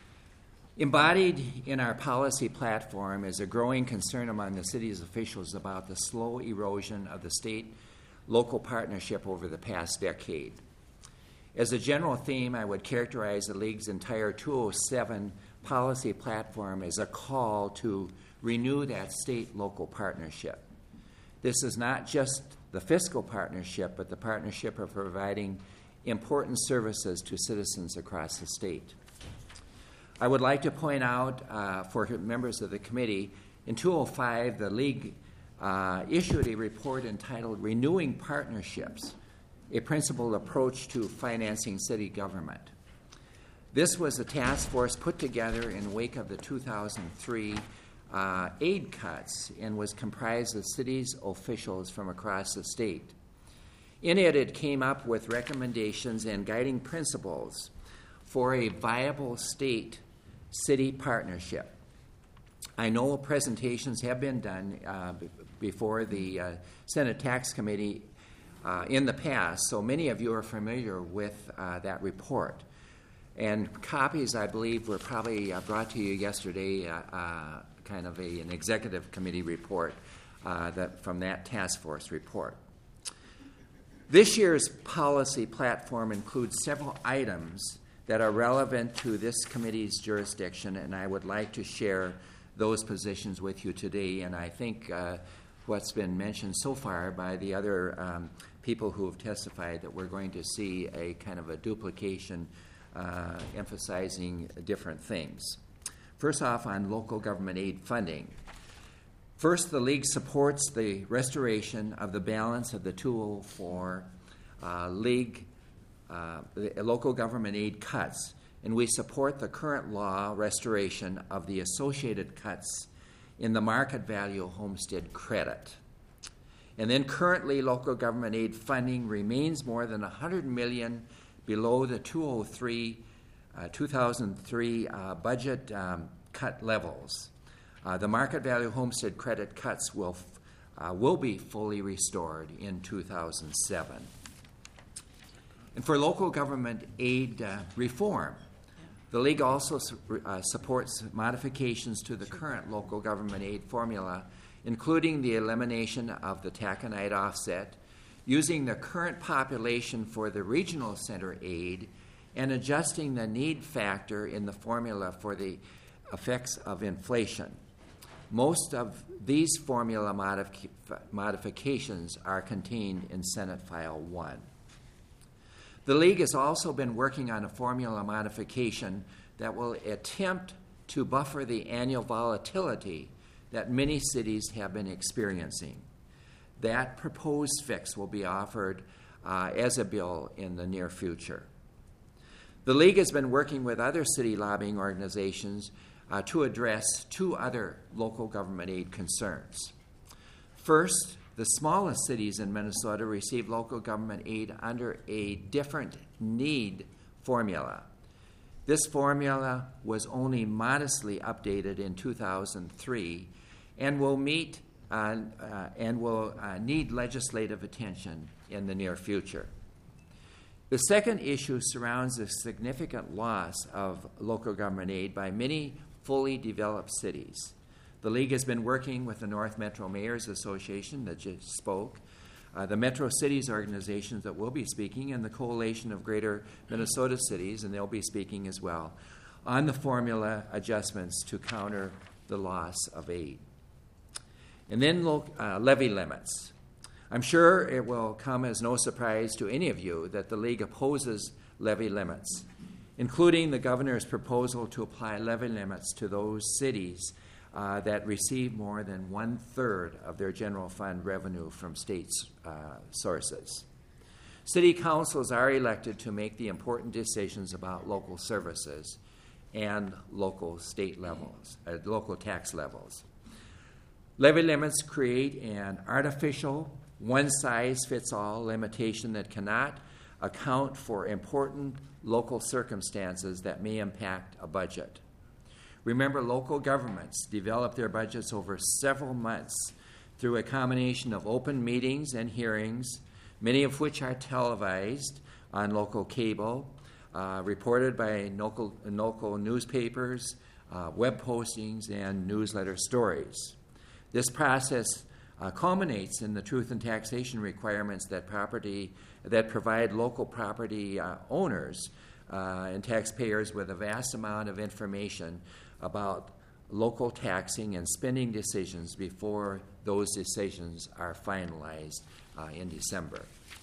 Embodied in our policy platform is a growing concern among the city's officials about the slow erosion of the state-local partnership over the past decade. As a general theme, I would characterize the League's entire two oh seven policy platform as a call to renew that state-local partnership. This is not just the fiscal partnership, but the partnership of providing important services to citizens across the state. I would like to point out uh, for members of the committee, in two oh five, the League uh, issued a report entitled Renewing Partnerships, a Principled Approach to Financing City Government. This was a task force put together in wake of the two thousand three uh, aid cuts and was comprised of cities officials from across the state. In it, it came up with recommendations and guiding principles for a viable state city partnership. I know presentations have been done uh, b- before the uh, Senate Tax Committee uh, in the past, so many of you are familiar with uh, that report. And copies, I believe, were probably uh, brought to you yesterday, uh, uh, kind of a, an executive committee report uh, that, from that task force report. This year's policy platform includes several items that are relevant to this committee's jurisdiction, and I would like to share those positions with you today. And I think uh, what's been mentioned so far by the other um, people who have testified, that we're going to see a kind of a duplication uh, emphasizing different things. First off, on local government aid funding. First, the League supports the restoration of the balance of the two oh four uh, League uh, the local government aid cuts, and we support the current law restoration of the associated cuts in the market value homestead credit. And then currently, local government aid funding remains more than one hundred million dollars below the two thousand three, uh, two thousand three uh, budget um, cut levels. Uh, the market value homestead credit cuts will uh, will be fully restored in two thousand seven. And for local government aid uh, reform, the League also su- uh, supports modifications to the current local government aid formula, including the elimination of the taconite offset, using the current population for the regional center aid, and adjusting the need factor in the formula for the effects of inflation. Most of these formula modifi- modifications are contained in Senate File one. The League has also been working on a formula modification that will attempt to buffer the annual volatility that many cities have been experiencing. That proposed fix will be offered uh, as a bill in the near future. The League has been working with other city lobbying organizations uh, to address two other local government aid concerns. First, the smallest cities in Minnesota receive local government aid under a different need formula. This formula was only modestly updated in two thousand three and will meet uh, uh, and will uh, need legislative attention in the near future. The second issue surrounds the significant loss of local government aid by many fully developed cities. The League has been working with the North Metro Mayors Association that just spoke, uh, the Metro Cities organizations that will be speaking, and the Coalition of Greater Minnesota Cities, and they'll be speaking as well, on the formula adjustments to counter the loss of aid. And then lo- uh, levy limits. I'm sure it will come as no surprise to any of you that the League opposes levy limits, including the governor's proposal to apply levy limits to those cities Uh, that receive more than one-third of their general fund revenue from state uh, sources. City councils are elected to make the important decisions about local services and local state levels, uh, local tax levels. Levy limits create an artificial, one-size-fits-all limitation that cannot account for important local circumstances that may impact a budget. Remember, local governments develop their budgets over several months through a combination of open meetings and hearings, many of which are televised on local cable, uh, reported by local, local newspapers, uh, web postings, and newsletter stories. This process uh, culminates in the truth and taxation requirements that property that provide local property uh, owners uh, and taxpayers with a vast amount of information about local taxing and spending decisions before those decisions are finalized uh, in December.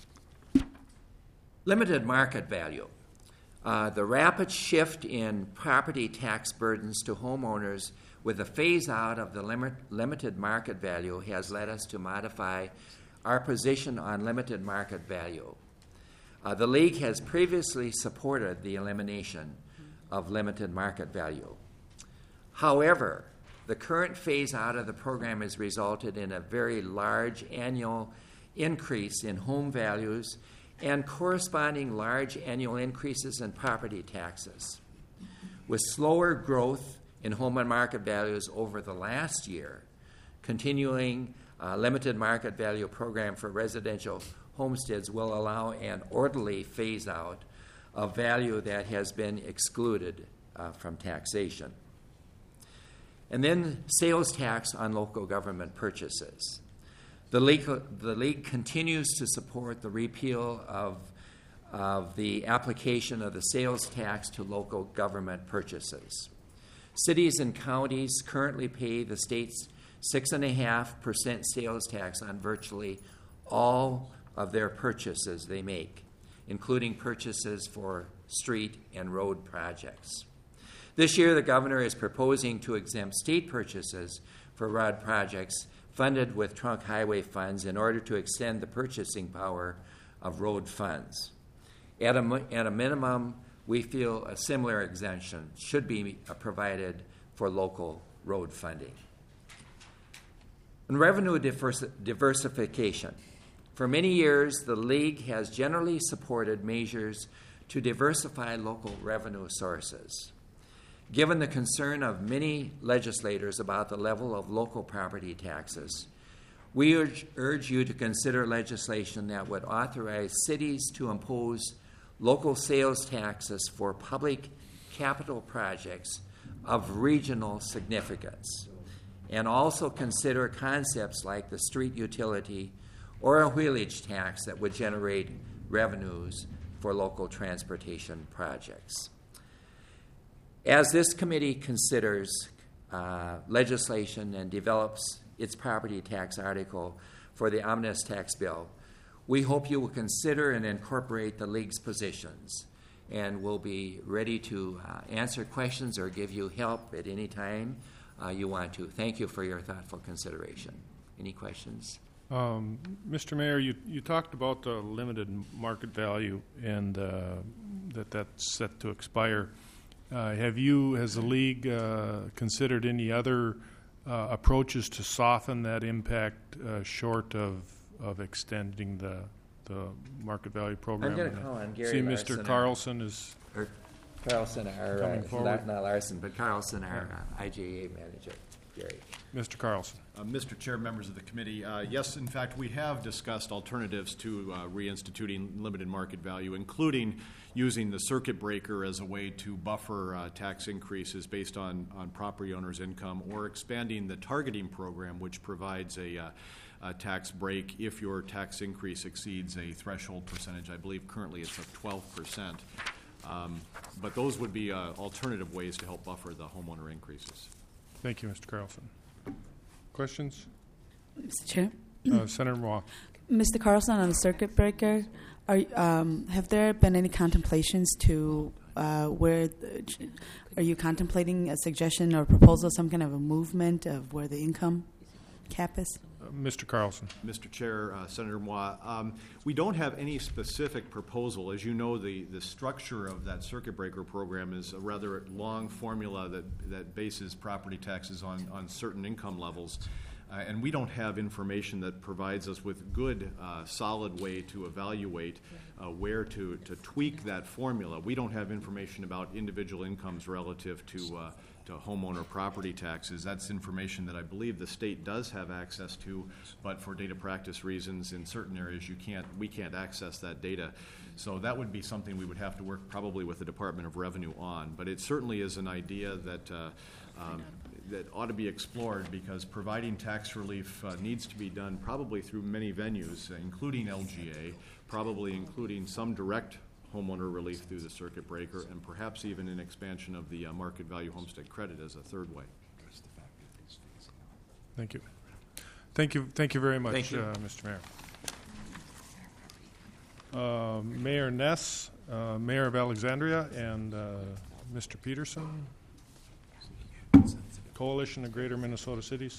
Limited market value. Uh, the rapid shift in property tax burdens to homeowners with the phase out of the limit, limited market value has led us to modify our position on limited market value. Uh, the League has previously supported the elimination of limited market value. However, the current phase out of the program has resulted in a very large annual increase in home values and corresponding large annual increases in property taxes. With slower growth in home and market values over the last year, continuing uh, limited market value program for residential homesteads will allow an orderly phase out of value that has been excluded uh, from taxation. And then sales tax on local government purchases. The League, the League continues to support the repeal of, of the application of the sales tax to local government purchases. Cities and counties currently pay the state's six point five percent sales tax on virtually all of their purchases they make, including purchases for street and road projects. This year, the governor is proposing to exempt state purchases for road projects funded with trunk highway funds in order to extend the purchasing power of road funds. At a, mi- at a minimum, we feel a similar exemption should be uh, provided for local road funding. And revenue diversi- diversification. For many years, the League has generally supported measures to diversify local revenue sources. Given the concern of many legislators about the level of local property taxes, we urge, urge you to consider legislation that would authorize cities to impose local sales taxes for public capital projects of regional significance, and also consider concepts like the street utility or a wheelage tax that would generate revenues for local transportation projects. As this committee considers uh, legislation and develops its property tax article for the omnibus tax bill, we hope you will consider and incorporate the League's positions, and we'll be ready to uh, answer questions or give you help at any time uh, you want to. Thank you for your thoughtful consideration. Any questions? Um, Mister Mayor, you, you talked about the limited market value and uh, that that's set to expire. Uh, have you, has the League, uh, considered any other uh, approaches to soften that impact uh, short of of extending the the market value program? I'm going to call on Gary See, Larson. Mister Carlson is Or Carlson, our, coming uh, forward. not, not Larson, but Carlson, our uh, I G A manager. Gary. Mister Carlson. Uh, Mister Chair, members of the committee, uh, yes, in fact, we have discussed alternatives to uh, reinstituting limited market value, including using the circuit breaker as a way to buffer uh, tax increases based on, on property owners' income, or expanding the targeting program, which provides a, uh, a tax break if your tax increase exceeds a threshold percentage. I believe currently it's of twelve percent. Um, but those would be uh, alternative ways to help buffer the homeowner increases. Thank you, Mister Carlson. Questions? Mister Chair? Uh, Senator Moore. Mister Carlson, on the circuit breaker, are, um, have there been any contemplations to uh, where, the, are you contemplating a suggestion or proposal, some kind of a movement of where the income cap is? Uh, Mister Carlson. Mister Chair, uh, Senator Moore, um, we don't have any specific proposal. As you know, the, the structure of that circuit breaker program is a rather long formula that, that bases property taxes on, on certain income levels. Uh, and we don't have information that provides us with good, uh, solid way to evaluate uh, where to, to tweak that formula. We don't have information about individual incomes relative to uh, to homeowner property taxes. That's information that I believe the state does have access to, but for data practice reasons, in certain areas you can't, we can't access that data. So that would be something we would have to work probably with the Department of Revenue on. But it certainly is an idea that uh, um, that ought to be explored, because providing tax relief uh, needs to be done probably through many venues, uh, including L G A, probably including some direct homeowner relief through the circuit breaker, and perhaps even an expansion of the uh, market value homestead credit as a third way. Thank you. Thank you. Thank you very much, Thank you. Uh, Mister Mayor. Uh, Mayor Ness, uh, Mayor of Alexandria, and uh, Mister Peterson, Coalition of Greater Minnesota Cities.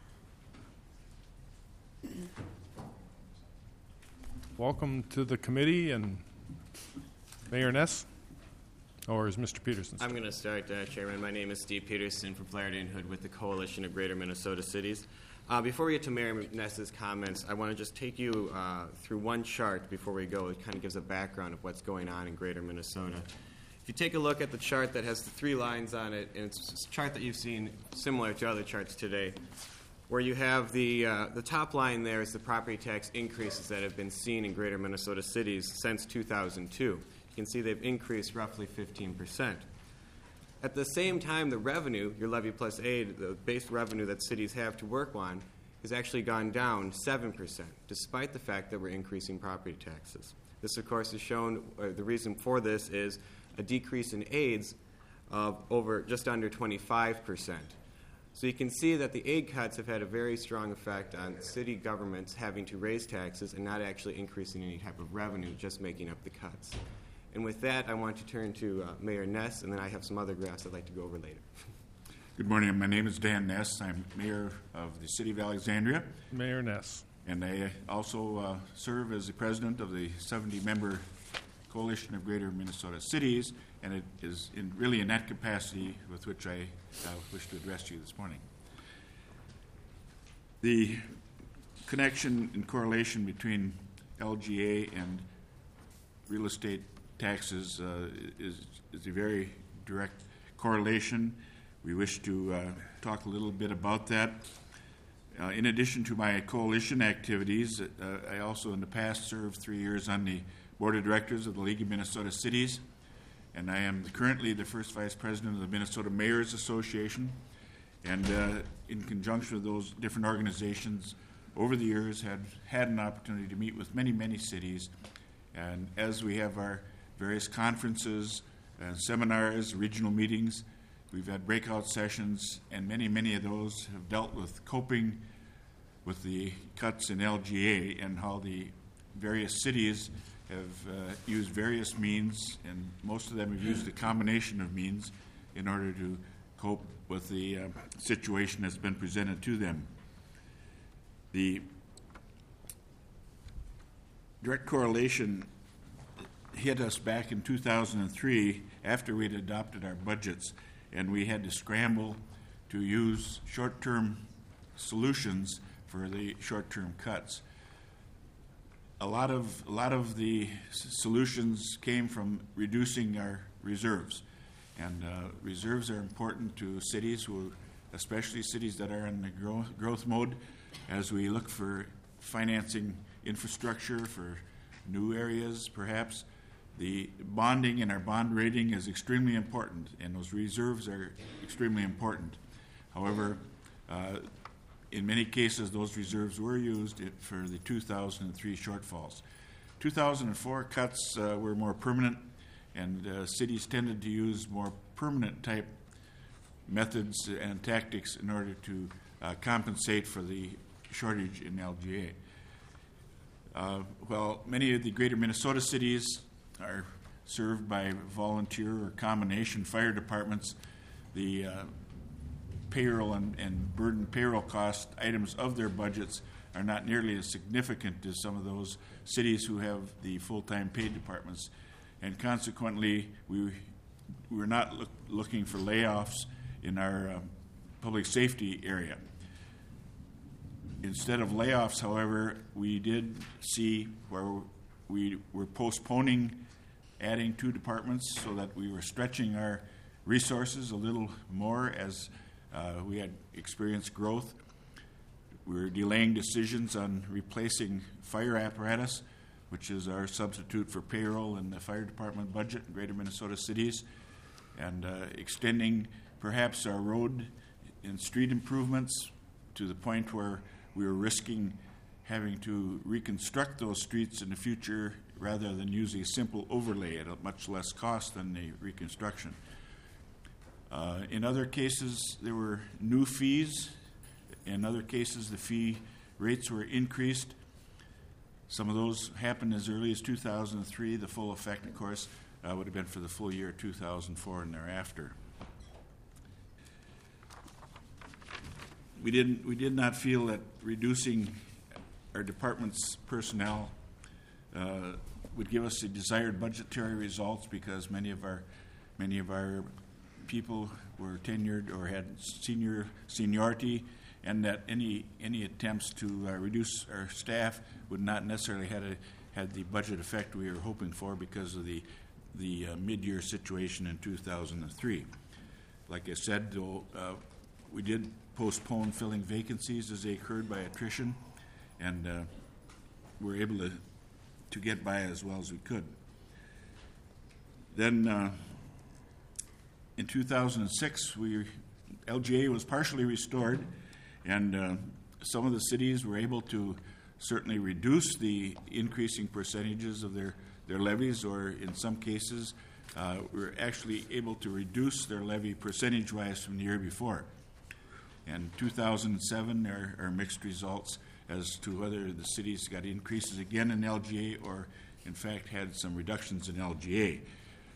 Welcome to the committee, and Mayor Ness, or is Mister Peterson? I'm going to start, uh, Chairman. My name is Steve Peterson from Flaherty and Hood with the Coalition of Greater Minnesota Cities. Uh, before we get to Mayor Ness's comments, I want to just take you uh, through one chart before we go. It kind of gives a background of what's going on in Greater Minnesota. If you take a look at the chart that has the three lines on it, and it's a chart that you've seen similar to other charts today, where you have the uh, the top line there is the property tax increases that have been seen in Greater Minnesota cities since two thousand two. You can see they've increased roughly fifteen percent. At the same time, the revenue, your levy plus aid, the base revenue that cities have to work on, has actually gone down seven percent, despite the fact that we're increasing property taxes. This, of course, is shown, uh, the reason for this is a decrease in aids of over just under twenty-five percent. So you can see that the aid cuts have had a very strong effect on city governments having to raise taxes and not actually increasing any type of revenue, just making up the cuts. And with that, I want to turn to uh, Mayor Ness, and then I have some other graphs I'd like to go over later. Good morning. My name is Dan Ness. I'm mayor of the city of Alexandria, Mayor Ness. and I also uh, serve as the president of the seventy-member Coalition of Greater Minnesota Cities, and it is in, really in that capacity with which I uh, wish to address you this morning. The connection and correlation between L G A and real estate taxes uh, is, is a very direct correlation. We wish to uh, talk a little bit about that. Uh, in addition to my coalition activities, uh, I also in the past served three years on the Board of Directors of the League of Minnesota Cities, and I am currently the first Vice President of the Minnesota Mayors Association. And uh, in conjunction with those different organizations, over the years had had an opportunity to meet with many, many cities. And as we have our various conferences and seminars, regional meetings, we've had breakout sessions, and many, many of those have dealt with coping with the cuts in L G A and how the various cities have uh, used various means, and most of them have used a combination of means in order to cope with the uh, situation that's been presented to them. The direct correlation hit us back in two thousand three after we'd adopted our budgets, and we had to scramble to use short-term solutions for the short-term cuts. A lot of a lot of the s- solutions came from reducing our reserves, and uh, reserves are important to cities, who, especially cities that are in the growth, growth mode, as we look for financing infrastructure for new areas, perhaps. The bonding and our bond rating is extremely important, and those reserves are extremely important. However, uh, in many cases, those reserves were used i- for the two thousand three shortfalls. two thousand four cuts uh, were more permanent, and uh, cities tended to use more permanent type methods and tactics in order to uh, compensate for the shortage in L G A. Uh, well, many of the greater Minnesota cities are served by volunteer or combination fire departments. The uh, payroll and, and burden payroll cost items of their budgets are not nearly as significant as some of those cities who have the full-time paid departments. And consequently, we, we're not look, looking for layoffs in our um, public safety area. Instead of layoffs, however, we did see where we were postponing adding two departments so that we were stretching our resources a little more as uh, we had experienced growth. We were delaying decisions on replacing fire apparatus, which is our substitute for payroll in the fire department budget in greater Minnesota cities, and uh, extending perhaps our road and street improvements to the point where we were risking having to reconstruct those streets in the future rather than use a simple overlay at a much less cost than the reconstruction. Uh, in other cases, there were new fees. In other cases, the fee rates were increased. Some of those happened as early as two thousand three. The full effect, of course, uh, would have been for the full year two thousand four and thereafter. We didn't. We did not feel that reducing our department's personnel uh, would give us the desired budgetary results, because many of our many of our people were tenured or had senior seniority, and that any any attempts to uh, reduce our staff would not necessarily had a, had the budget effect we were hoping for because of the the uh, mid-year situation in two thousand three. Like I said, though, uh, we did postpone filling vacancies as they occurred by attrition, and uh, we were able to to get by as well as we could. Then uh, in two thousand six, we L G A was partially restored, and uh, some of the cities were able to certainly reduce the increasing percentages of their, their levies, or in some cases, uh, were actually able to reduce their levy percentage-wise from the year before. And two thousand seven are, are mixed results as to whether the cities got increases again in L G A or, in fact, had some reductions in L G A.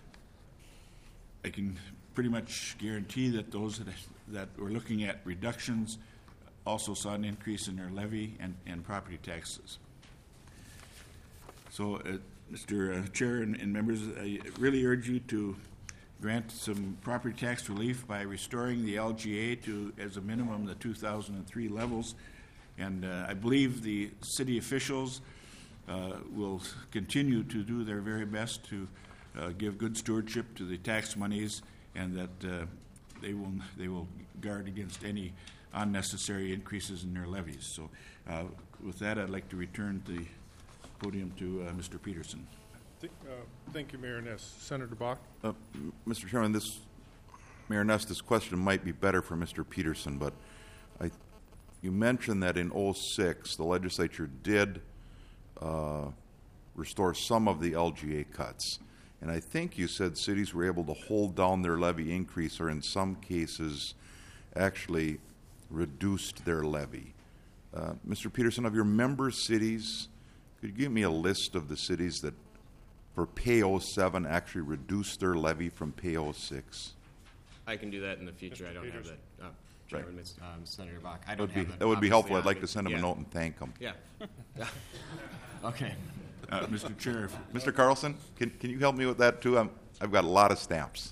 I can pretty much guarantee that those that, that were looking at reductions also saw an increase in their levy and, and property taxes. So uh, Mister Chair and, and members, I really urge you to grant some property tax relief by restoring the L G A to, as a minimum, the two thousand three levels. And uh, I believe the city officials uh, will continue to do their very best to uh, give good stewardship to the tax monies, and that uh, they will they will guard against any unnecessary increases in their levies. So, uh, with that, I'd like to return the podium to uh, Mister Peterson. Th- uh, Thank you, Mayor Ness. Senator Bach? Uh, M- Mister Chairman, this, Mayor Ness, this question might be better for Mister Peterson, but I, you mentioned that in oh six, the legislature did uh, restore some of the L G A cuts. And I think you said cities were able to hold down their levy increase, or in some cases actually reduced their levy. Uh, Mister Peterson, of your member cities, could you give me a list of the cities that for P A oh seven actually reduced their levy from P A oh six? I can do that in the future. Mister I don't Peterson. have that. Uh, Chairman, Miz- um, Senator Bach. I That don't would be, have that. that would be obviously helpful. on I'd like me. to send him Yeah. a note and thank him. Yeah. Yeah. Okay. Uh, Mister Chair, if, Mister Carlson, can, can you help me with that too? I'm, I've got a lot of stamps.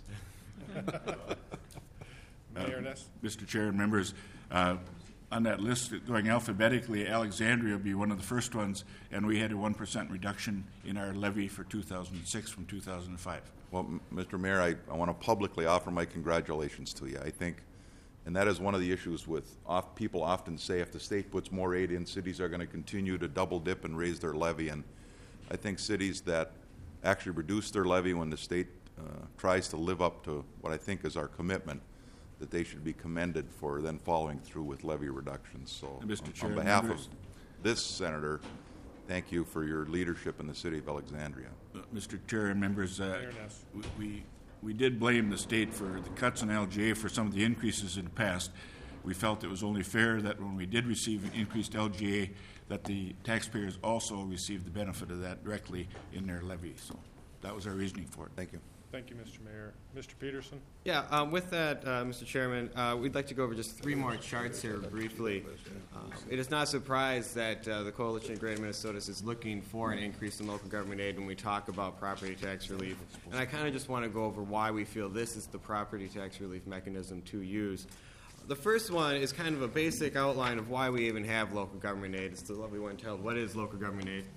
Mayor Ness? Mister Chair and members, uh, on that list going alphabetically, Alexandria would be one of the first ones, and we had a one percent reduction in our levy for two thousand six from two thousand five. Well, M- Mister Mayor, I, I want to publicly offer my congratulations to you. I think, and that is one of the issues with, off, people often say if the state puts more aid in, cities are going to continue to double dip and raise their levy. And I think cities that actually reduce their levy when the state uh, tries to live up to what I think is our commitment, that they should be commended for then following through with levy reductions. So And Mister on, Chair, on behalf members- of this senator, thank you for your leadership in the city of Alexandria. Uh, Mister Chair and members, uh, Mayor Ness. we, we we did blame the state for the cuts in L G A for some of the increases in the past. We felt it was only fair that when we did receive an increased L G A, that the taxpayers also received the benefit of that directly in their levy. So that was our reasoning for it. Thank you. Thank you, Mister Mayor. Mister Peterson? Yeah, um, with that, uh, Mister Chairman, uh, we'd like to go over just three more charts here briefly. Um, it is not a surprise that uh, the Coalition of Greater Minnesota is looking for an increase in local government aid when we talk about property tax relief. And I kind of just want to go over why we feel this is the property tax relief mechanism to use. The first one is kind of a basic outline of why we even have local government aid. It's the lovely one titled, What is Local Government Aid?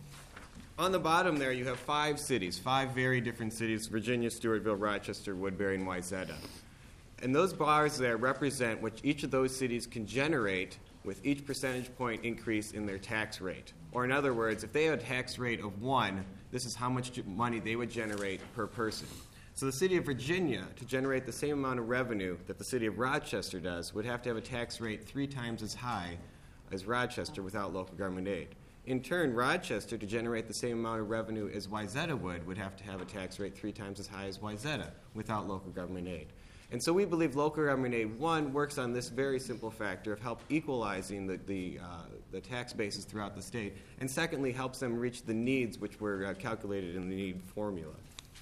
On the bottom there, you have five cities, five very different cities, Virginia, Stewartville, Rochester, Woodbury, and Wayzata. And those bars there represent what each of those cities can generate with each percentage point increase in their tax rate. Or in other words, if they have a tax rate of one, this is how much money they would generate per person. So the city of Virginia, to generate the same amount of revenue that the city of Rochester does, would have to have a tax rate three times as high as Rochester without local government aid. In turn, Rochester, to generate the same amount of revenue as Wayzata would, would have to have a tax rate three times as high as Wayzata without local government aid. And so we believe local government aid, one, works on this very simple factor of help equalizing the, the, uh, the tax bases throughout the state, and secondly, helps them reach the needs which were uh, calculated in the need formula.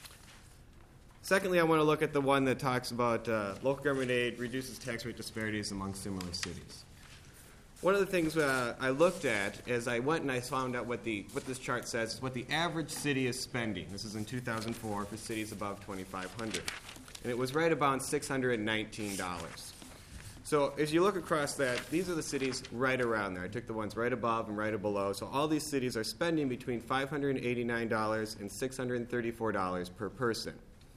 Secondly, I want to look at the one that talks about uh, local government aid reduces tax rate disparities among similar cities. One of the things uh, I looked at as I went and I found out what the what this chart says is what the average city is spending. This is in two thousand four for cities above twenty-five hundred, and it was right about six hundred nineteen dollars. So as you look across that, these are the cities right around there. I took the ones right above and right below. So all these cities are spending between five hundred eighty-nine dollars and six hundred thirty-four dollars per person.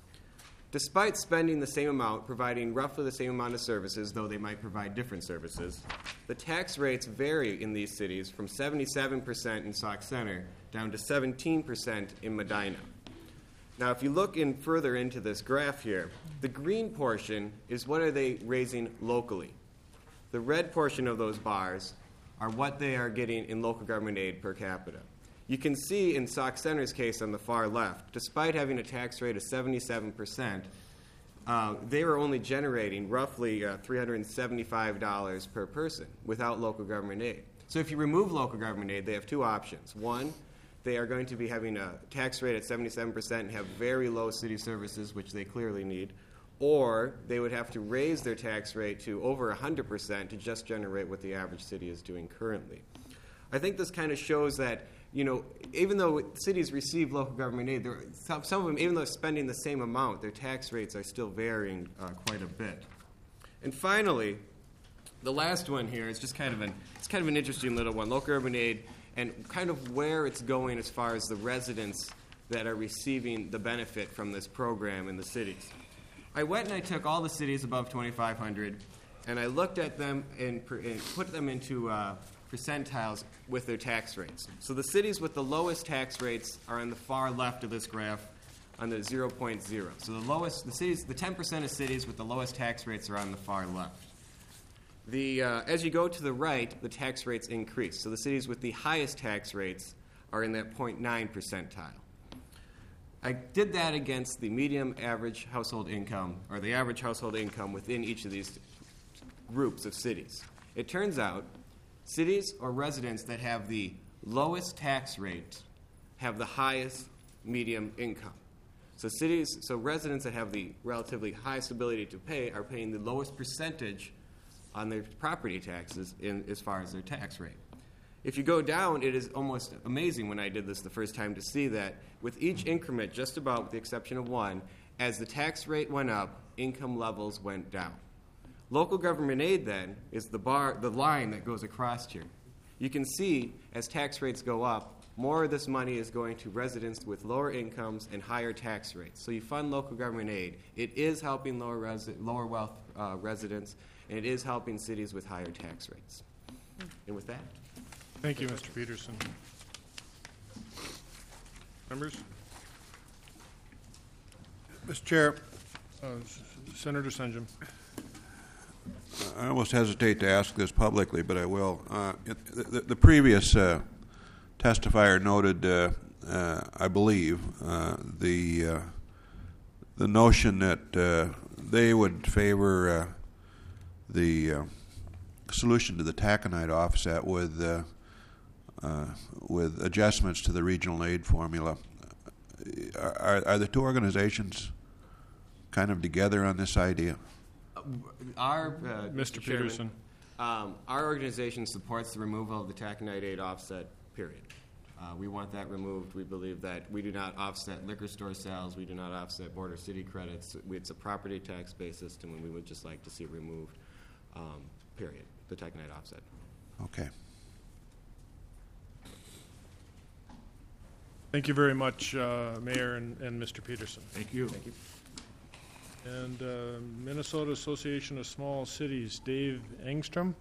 Despite spending the same amount, providing roughly the same amount of services, though they might provide different services, the tax rates vary in these cities from seventy-seven percent in Sauk Center down to seventeen percent in Medina. Now, if you look in further into this graph here, the green portion is what are they raising locally. The red portion of those bars are what they are getting in local government aid per capita. You can see in Sauk Center's case on the far left, despite having a tax rate of seventy-seven percent, uh, they were only generating roughly uh, three hundred seventy-five dollars per person without local government aid. So if you remove local government aid, they have two options. One, they are going to be having a tax rate at seventy-seven percent and have very low city services, which they clearly need, or they would have to raise their tax rate to over one hundred percent to just generate what the average city is doing currently. I think this kind of shows that you know, even though cities receive local government aid, there, some, some of them, even though they're spending the same amount, their tax rates are still varying uh, quite a bit. And finally, the last one here is just kind of an it's kind of an interesting little one, local urban aid, and kind of where it's going as far as the residents that are receiving the benefit from this program in the cities. I went and I took all the cities above twenty-five hundred, and I looked at them and, per, and put them into uh, percentiles with their tax rates. So the cities with the lowest tax rates are on the far left of this graph, on the zero point zero. So the lowest, the cities, the ten percent of cities with the lowest tax rates are on the far left. The, uh, as you go to the right, the tax rates increase. So the cities with the highest tax rates are in that zero point nine percentile. I did that against the median average household income, or the average household income within each of these groups of cities. It turns out cities or residents that have the lowest tax rate have the highest median income. So cities, so residents that have the relatively highest ability to pay are paying the lowest percentage on their property taxes in, as far as their tax rate. If you go down, it is almost amazing when I did this the first time to see that with each increment, just about with the exception of one, as the tax rate went up, income levels went down. Local government aid, then, is the bar, the line that goes across here. You can see as tax rates go up, more of this money is going to residents with lower incomes and higher tax rates. So you fund local government aid. It is helping lower, resi- lower wealth uh, residents, and it is helping cities with higher tax rates. And with that, thank you, Mister Peterson. Members? Mister Chair, uh, Senator Senjum. I almost hesitate to ask this publicly, but I will. Uh, it, the, the previous uh, testifier noted, uh, uh, I believe, uh, the uh, the notion that uh, they would favor uh, the uh, solution to the taconite offset with uh, uh, with adjustments to the regional aid formula. Are, are the two organizations kind of together on this idea? Our, uh, Mister Chairman, Peterson. Um, our organization supports the removal of the taconite aid offset, period. Uh, we want that removed. We believe that we do not offset liquor store sales. We do not offset border city credits. It's a property tax-based system, and we would just like to see it removed, um, period, the taconite offset. Okay. Thank you very much, uh, Mayor and, and Mister Peterson. Thank you. Thank you. And uh, Minnesota Association of Small Cities, Dave Engstrom.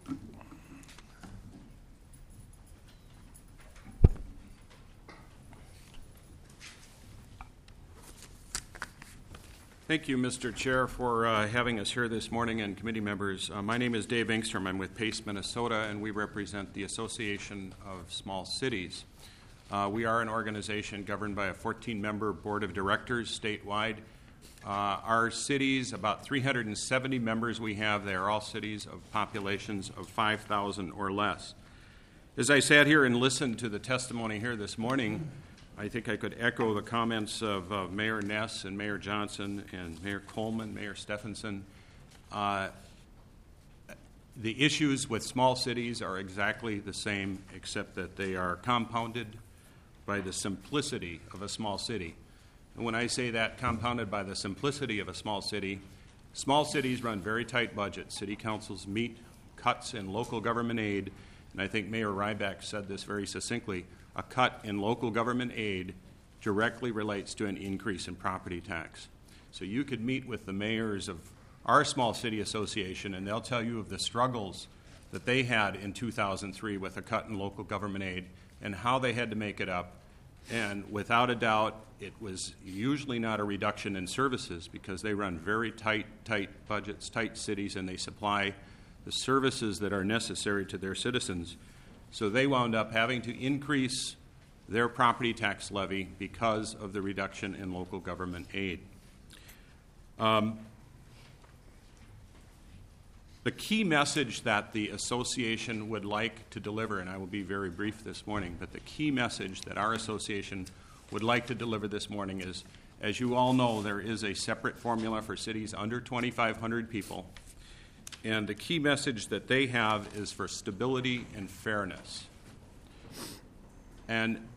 Thank you, Mister Chair, for uh, having us here this morning, and committee members. Uh, my name is Dave Engstrom. I'm with PACE Minnesota, and we represent the Association of Small Cities. Uh, we are an organization governed by a fourteen-member board of directors statewide. Uh, our cities, about three hundred seventy members we have, they are all cities of populations of five thousand or less. As I sat here and listened to the testimony here this morning, I think I could echo the comments of uh, Mayor Ness and Mayor Johnson and Mayor Coleman, Mayor Stephenson. Uh, the issues with small cities are exactly the same, except that they are compounded by the simplicity of a small city. And when I say that, compounded by the simplicity of a small city, small cities run very tight budgets. City councils meet cuts in local government aid, and I think Mayor Ryback said this very succinctly. A cut in local government aid directly relates to an increase in property tax. So you could meet with the mayors of our small city association, and they'll tell you of the struggles that they had in two thousand three with a cut in local government aid and how they had to make it up. And without a doubt, it was usually not a reduction in services because they run very tight, tight budgets, tight cities, and they supply the services that are necessary to their citizens. So they wound up having to increase their property tax levy because of the reduction in local government aid. Um, the key message that the association would like to deliver, and I will be very brief this morning, but the key message that our association would like to deliver this morning is, as you all know, there is a separate formula for cities under twenty-five hundred people. And the key message that they have is for stability and fairness. And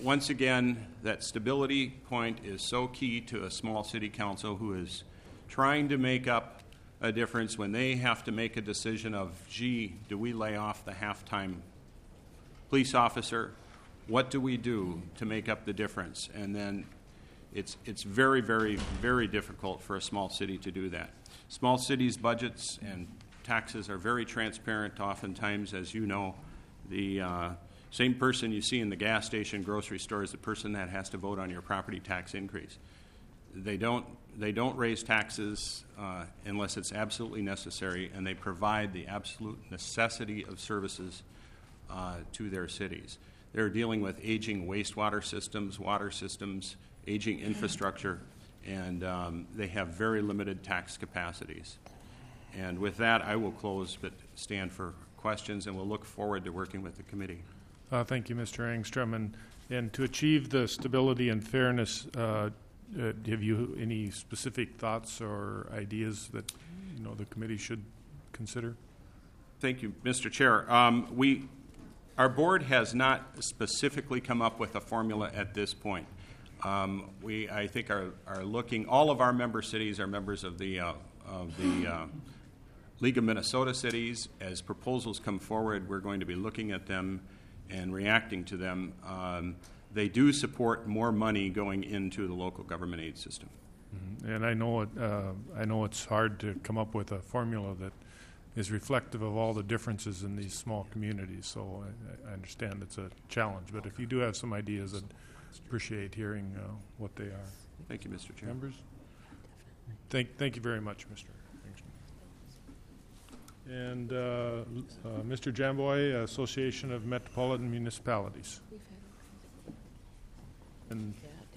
once again, that stability point is so key to a small city council who is trying to make up a difference when they have to make a decision of, gee, do we lay off the half-time police officer? What do we do to make up the difference? And then it's it's very, very, very difficult for a small city to do that. Small cities' budgets and taxes are very transparent. Oftentimes, as you know, the uh, same person you see in the gas station, grocery store is the person that has to vote on your property tax increase. They don't they don't raise taxes uh, unless it's absolutely necessary, and they provide the absolute necessity of services uh, to their cities. They're dealing with aging wastewater systems, water systems, aging infrastructure, and um, they have very limited tax capacities. And with that, I will close, but stand for questions, and we'll look forward to working with the committee. Uh, thank you, Mister Engstrom. And, and to achieve the stability and fairness, uh, uh, have you any specific thoughts or ideas that you know the committee should consider? Thank you, Mister Chair. Um, we, our board has not specifically come up with a formula at this point. Um, we, I think, are, are looking. All of our member cities are members of the uh, of the uh, League of Minnesota Cities. As proposals come forward, we're going to be looking at them and reacting to them. Um, they do support more money going into the local government aid system. Mm-hmm. And I know it. Uh, I know it's hard to come up with a formula that is reflective of all the differences in these small communities. So I, I understand it's a challenge. But if you do have some ideas, I'd appreciate hearing uh, what they are. Thank you, Mister Chair. Members? Thank, thank you very much, Mister And uh, uh, Mister Jamboy, Association of Metropolitan Municipalities. And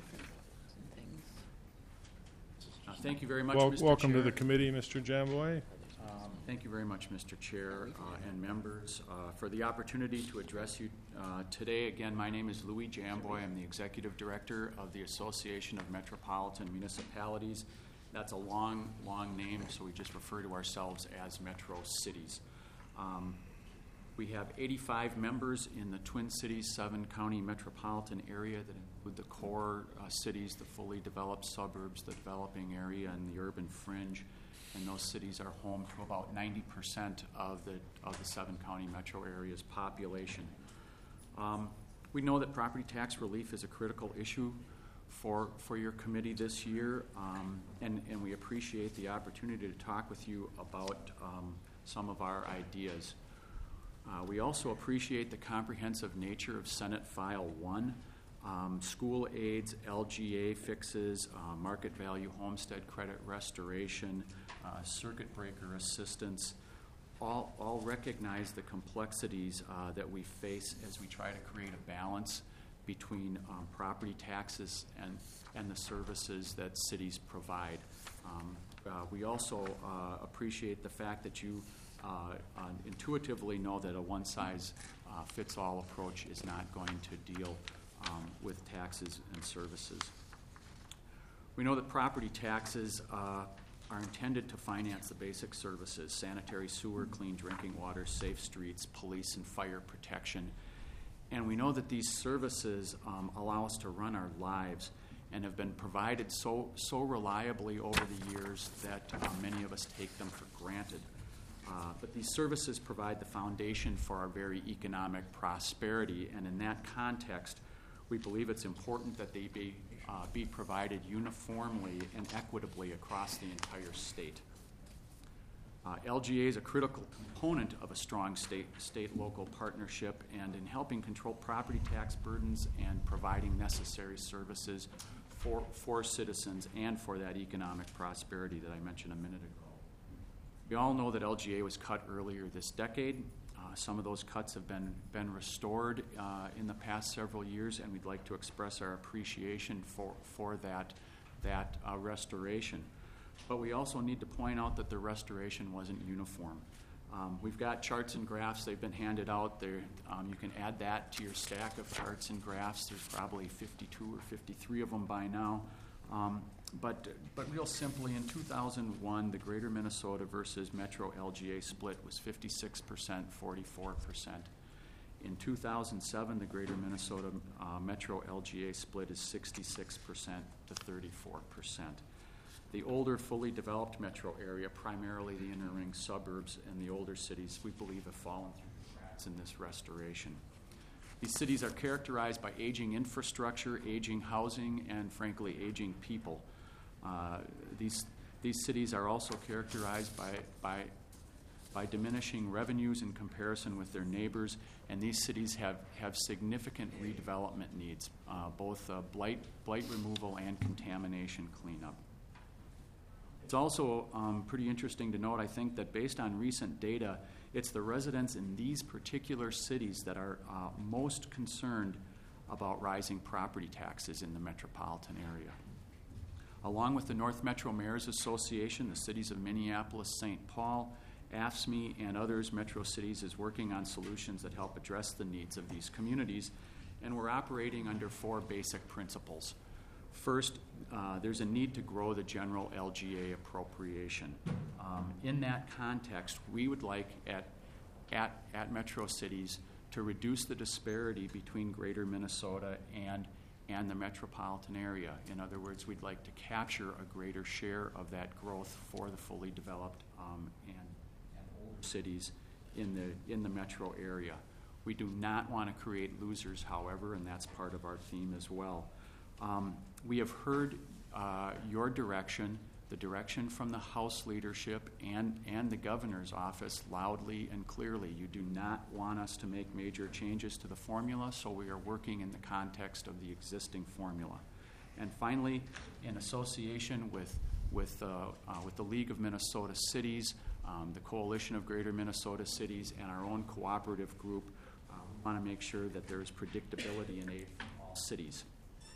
uh, thank you very much, wel- Mister welcome Chair. to the committee, Mister Jamboy. Um, thank you very much, Mister Chair uh, and members, uh, for the opportunity to address you uh, today. Again, my name is Louis Jamboy. I'm the Executive Director of the Association of Metropolitan Municipalities. That's a long, long name, so we just refer to ourselves as Metro Cities. Um, we have eighty-five members in the Twin Cities, seven-county metropolitan area that include the core uh, cities, the fully developed suburbs, the developing area, and the urban fringe. And those cities are home to about ninety percent of the of the seven-county metro area's population. Um, we know that property tax relief is a critical issue for for your committee this year, um, and, and we appreciate the opportunity to talk with you about um, some of our ideas. Uh, we also appreciate the comprehensive nature of Senate File one, um, school aids, L G A fixes, uh, market value homestead credit restoration, uh, circuit breaker assistance, all, all recognize the complexities uh, that we face as we try to create a balance between um, property taxes and, and the services that cities provide. Um, uh, we also uh, appreciate the fact that you uh, uh, intuitively know that a one-size-fits-all uh, approach is not going to deal um, with taxes and services. We know that property taxes uh, are intended to finance the basic services: sanitary sewer, clean drinking water, safe streets, police and fire protection. And we know that these services um, allow us to run our lives and have been provided so so reliably over the years that uh, many of us take them for granted. Uh, but these services provide the foundation for our very economic prosperity, and in that context, we believe it's important that they be, uh, be provided uniformly and equitably across the entire state. Uh, L G A is a critical component of a strong state, state-local partnership, and in helping control property tax burdens and providing necessary services for, for citizens and for that economic prosperity that I mentioned a minute ago. We all know that L G A was cut earlier this decade. Uh, some of those cuts have been, been restored uh, in the past several years, and we'd like to express our appreciation for, for that, that uh, restoration. But we also need to point out that the restoration wasn't uniform. Um, we've got charts and graphs. They've been handed out there. Um, you can add that to your stack of charts and graphs. There's probably fifty-two or fifty-three of them by now. Um, but, but real simply, in two thousand one, the Greater Minnesota versus Metro L G A split was fifty-six percent, forty-four percent. In two thousand seven, the Greater Minnesota uh, Metro L G A split is sixty-six percent to thirty-four percent. The older, fully developed metro area, primarily the inner ring suburbs and the older cities, we believe have fallen through the cracks in this restoration. These cities are characterized by aging infrastructure, aging housing, and frankly, aging people. Uh, these, these cities are also characterized by, by, by diminishing revenues in comparison with their neighbors, and these cities have, have significant redevelopment needs, uh, both uh, blight, blight removal and contamination cleanup. It's also um, pretty interesting to note, I think, that based on recent data, it's the residents in these particular cities that are uh, most concerned about rising property taxes in the metropolitan area. Along with the North Metro Mayors Association, the cities of Minneapolis, Saint Paul, A F S C M E, and others, Metro Cities is working on solutions that help address the needs of these communities, and we're operating under four basic principles. First, uh, there's a need to grow the general L G A appropriation. Um, in that context, we would like at, at, at Metro Cities to reduce the disparity between Greater Minnesota and, and the metropolitan area. In other words, we'd like to capture a greater share of that growth for the fully developed um, and, and older cities in the, in the metro area. We do not want to create losers, however, and that's part of our theme as well. Um, we have heard uh, your direction, the direction from the House leadership and, and the governor's office loudly and clearly. You do not want us to make major changes to the formula, so we are working in the context of the existing formula. And finally, in association with, with, uh, uh, with the League of Minnesota Cities, um, the Coalition of Greater Minnesota Cities, and our own cooperative group, uh, we want to make sure that there is predictability in aid from all cities.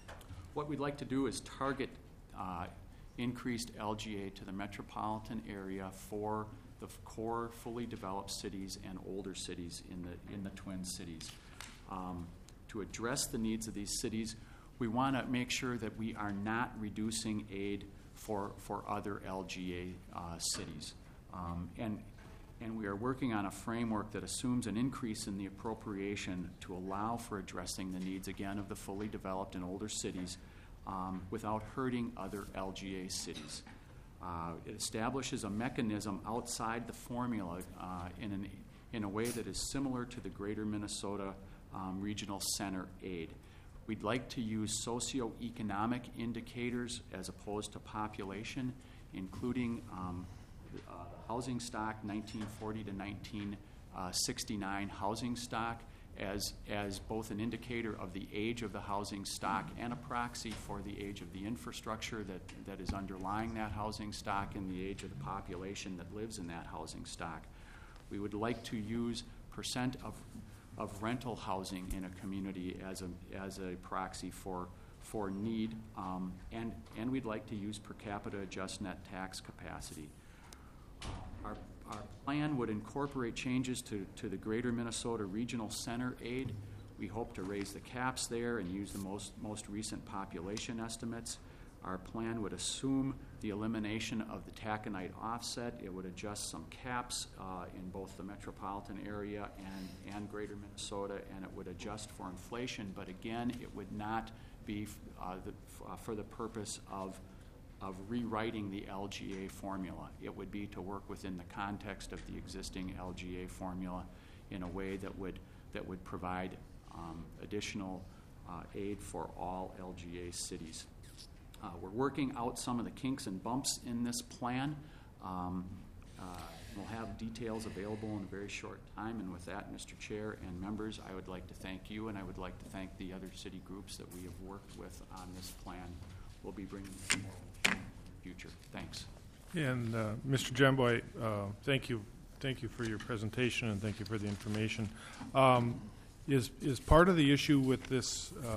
What we'd like to do is target uh, increased L G A to the metropolitan area for the f- core fully developed cities and older cities in the, in the Twin Cities. Um, to address the needs of these cities, we want to make sure that we are not reducing aid for, for other L G A uh, cities. Um, and, and we are working on a framework that assumes an increase in the appropriation to allow for addressing the needs, again, of the fully developed and older cities um, without hurting other L G A cities. Uh, it establishes a mechanism outside the formula uh, in, an, in a way that is similar to the Greater Minnesota um, Regional Center aid. We'd like to use socioeconomic indicators as opposed to population, including um, uh, the housing stock, nineteen forty to nineteen sixty-nine housing stock, as, as both an indicator of the age of the housing stock and a proxy for the age of the infrastructure that, that is underlying that housing stock and the age of the population that lives in that housing stock. We would like to use percent of, of rental housing in a community as a, as a proxy for, for need, um, and, and we'd like to use per capita adjust net tax capacity. Our, our plan would incorporate changes to, to the Greater Minnesota Regional Center aid. We hope to raise the caps there and use the most, most recent population estimates. Our plan would assume the elimination of the taconite offset. It would adjust some caps uh, in both the metropolitan area and, and Greater Minnesota, and it would adjust for inflation, but again, it would not be uh, the, uh, for the purpose of of rewriting the L G A formula. It would be to work within the context of the existing L G A formula in a way that would that would provide um, additional uh, aid for all L G A cities. Uh, we're working out some of the kinks and bumps in this plan. Um, uh, we'll have details available in a very short time, and with that, Mister Chair and members, I would like to thank you, and I would like to thank the other city groups that we have worked with on this plan. We'll be bringing more in the future. Thanks. And uh, Mister Jamboy, uh, thank you, thank you for your presentation, and thank you for the information. Um, is is part of the issue with this uh,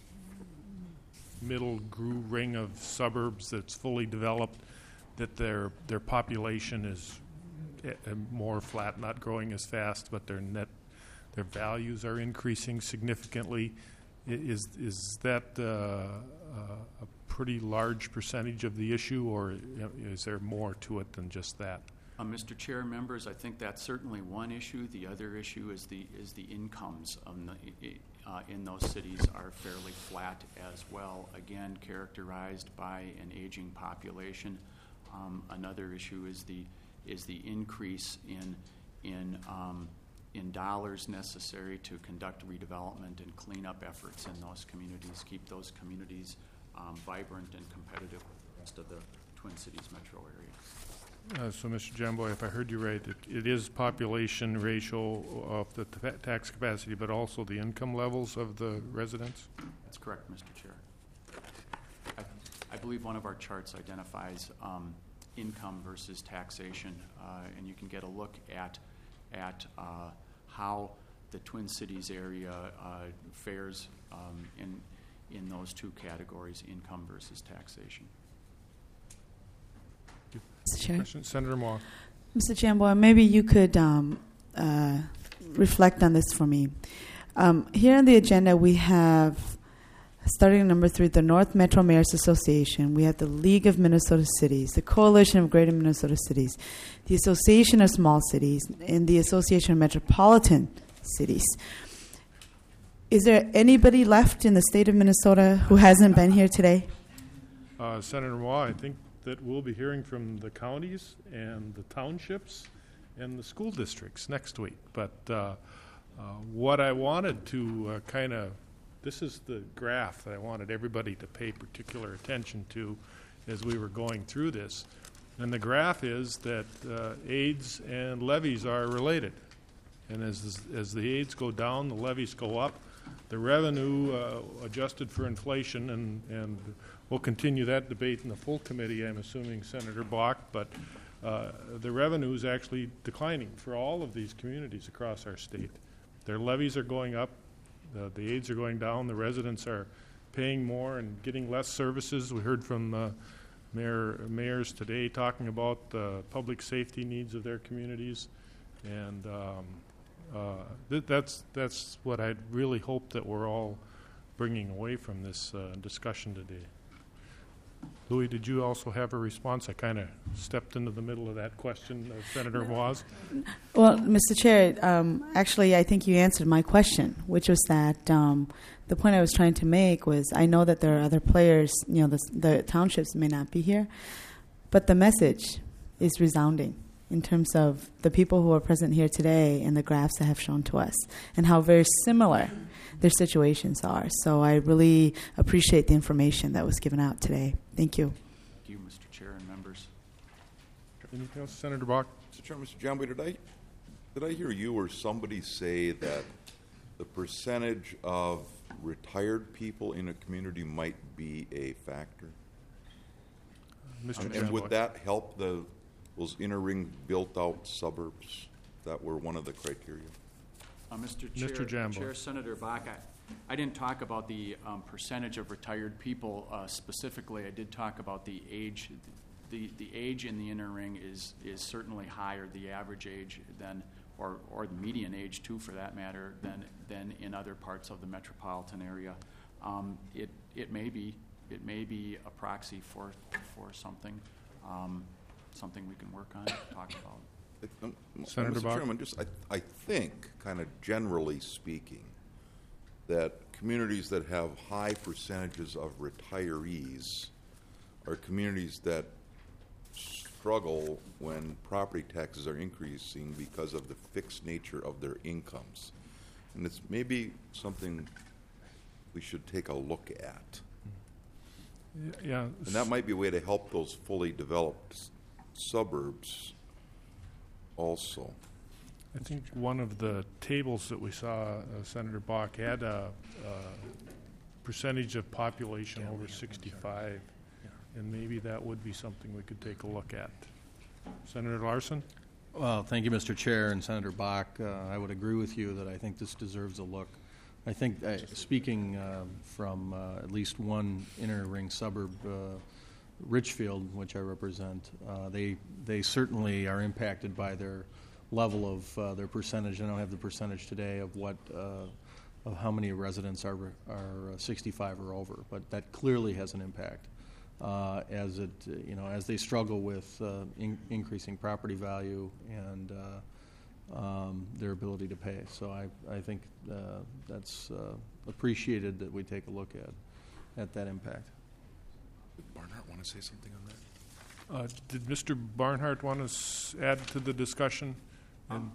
middle grew ring of suburbs that's fully developed that their their population is more flat, not growing as fast, but their net their values are increasing significantly? Is is that uh, uh, a pretty large percentage of the issue, or is there more to it than just that? Uh, Mister Chair, members, I think that's certainly one issue. The other issue is the is the incomes of the, uh, in those cities are fairly flat as well. Again, characterized by an aging population. Um, another issue is the is the increase in in um, in dollars necessary to conduct redevelopment and cleanup efforts in those communities, keep those communities um, vibrant and competitive with the rest of the Twin Cities metro area. Uh, so, Mister Jamboy, if I heard you right, it, it is population ratio of the t- tax capacity, but also the income levels of the residents? That's correct, Mister Chair. I, I believe one of our charts identifies um, income versus taxation, uh, and you can get a look at at uh, how the Twin Cities area uh, fares um, in in those two categories, income versus taxation. Mister Chair. Question, Senator Moore. Mister Jamboy, maybe you could um, uh, reflect on this for me. Um, here on the agenda, we have, starting at number three, the North Metro Mayors Association. We have the League of Minnesota Cities, the Coalition of Greater Minnesota Cities, the Association of Small Cities, and the Association of Metropolitan Cities. Is there anybody left in the state of Minnesota who hasn't been here today? Uh, Senator Moore, I think that we'll be hearing from the counties and the townships and the school districts next week. But uh, uh, what I wanted to uh, kind of, this is the graph that I wanted everybody to pay particular attention to as we were going through this. And the graph is that uh, aids and levies are related. And as, as the aids go down, the levies go up. The revenue uh, adjusted for inflation, and, and we'll continue that debate in the full committee, I'm assuming, Senator Block, but uh, the revenue is actually declining for all of these communities across our state. Their levies are going up, the, the aids are going down, the residents are paying more and getting less services. We heard from uh, mayor, mayors today talking about the public safety needs of their communities, and um, uh, th- that's, that's what I'd really hope that we're all bringing away from this uh, discussion today. Louis, did you also have a response? I kind of stepped into the middle of that question, uh, Senator Moaz. Well, Mister Chair, um, actually, I think you answered my question, which was that um, the point I was trying to make was I know that there are other players, you know, the, the townships may not be here, but the message is resounding in terms of the people who are present here today and the graphs that have shown to us and how very similar their situations are. So I really appreciate the information that was given out today. Thank you. Thank you, Mister Chair and members. Anything else, Senator Bach? Mister Chairman, Mister Jamboy, did I, did I hear you or somebody say that the percentage of retired people in a community might be a factor? Mister And, Jamboy. and would that help the those inner ring built-out suburbs that were one of the criteria? Uh, Mister Chair, Mister Jamboy. Chair Senator Bach, I, I didn't talk about the um, percentage of retired people uh, specifically. I did talk about the age. The, the age in the inner ring is, is certainly higher, the average age than, or, or the median age too, for that matter, than, than in other parts of the metropolitan area. Um, it, it may be, it may be a proxy for, for something, um, something we can work on, talk about. Um, Senator Mister Bach? Chairman, just I, I think, kind of generally speaking, that communities that have high percentages of retirees are communities that struggle when property taxes are increasing because of the fixed nature of their incomes. And it's maybe something we should take a look at. Yeah. And that might be a way to help those fully developed s- suburbs also. I think one of the tables that we saw, uh, Senator Bach, had a, a percentage of population over sixty-five, and maybe that would be something we could take a look at. Senator Larson? Well, thank you, Mister Chair, and Senator Bach. Uh, I would agree with you that I think this deserves a look. I think, uh, speaking uh, from uh, at least one inner ring suburb, uh, Richfield, which I represent, uh, they they certainly are impacted by their level of uh, their percentage. I don't have the percentage today of what uh, of how many residents are are uh, sixty-five or over, but that clearly has an impact uh, as it, uh, you know, as they struggle with uh, in- increasing property value and uh, um, their ability to pay. So I, I think uh, that's uh, appreciated that we take a look at at that impact. Barnhart want to say something on that? Uh, did Mister Barnhart want to s- add to the discussion? And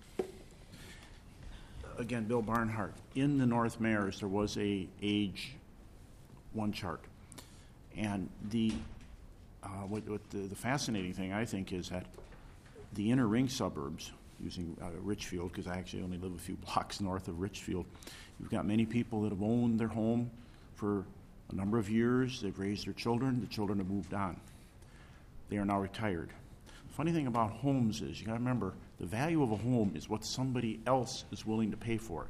Again, Bill Barnhart, in the North Mayors, there was a age one chart. And the, uh, what, what the, the fascinating thing, I think, is that the inner ring suburbs, using uh, Richfield, because I actually only live a few blocks north of Richfield, you've got many people that have owned their home for a number of years. They've raised their children. The children have moved on. They are now retired. The funny thing about homes is, you got to remember, the value of a home is what somebody else is willing to pay for it.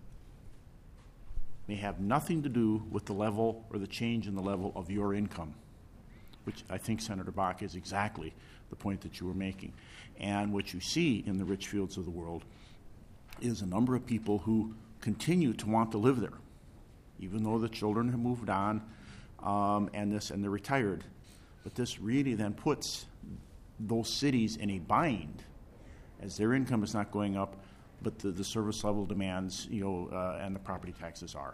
May have nothing to do with the level or the change in the level of your income, which I think Senator Bach is exactly the point that you were making. And what you see in the Richfields of the world is a number of people who continue to want to live there, even though the children have moved on um, and this and they're retired. But this really then puts those cities in a bind, as their income is not going up, but the, the service level demands, you know, uh, and the property taxes are.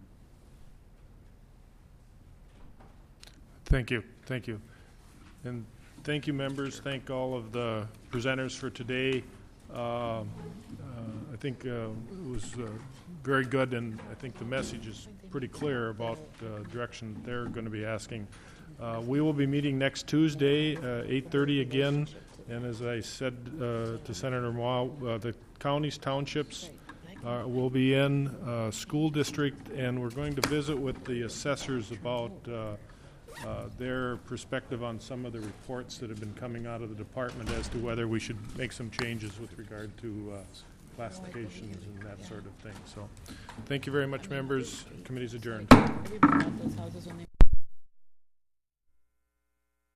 Thank you, thank you. And thank you, members. Thank all of the presenters for today. Uh, uh, I think uh, it was uh, very good, and I think the message is pretty clear about the direction they're going to be asking. Uh, we will be meeting next Tuesday, uh, eight thirty again, and as I said uh, to Senator Moore, uh, the counties, townships uh, will be in, uh, school district, and we're going to visit with the assessors about uh, uh, their perspective on some of the reports that have been coming out of the department as to whether we should make some changes with regard to uh, classifications and that sort of thing. So thank you very much, members. Committee's adjourned.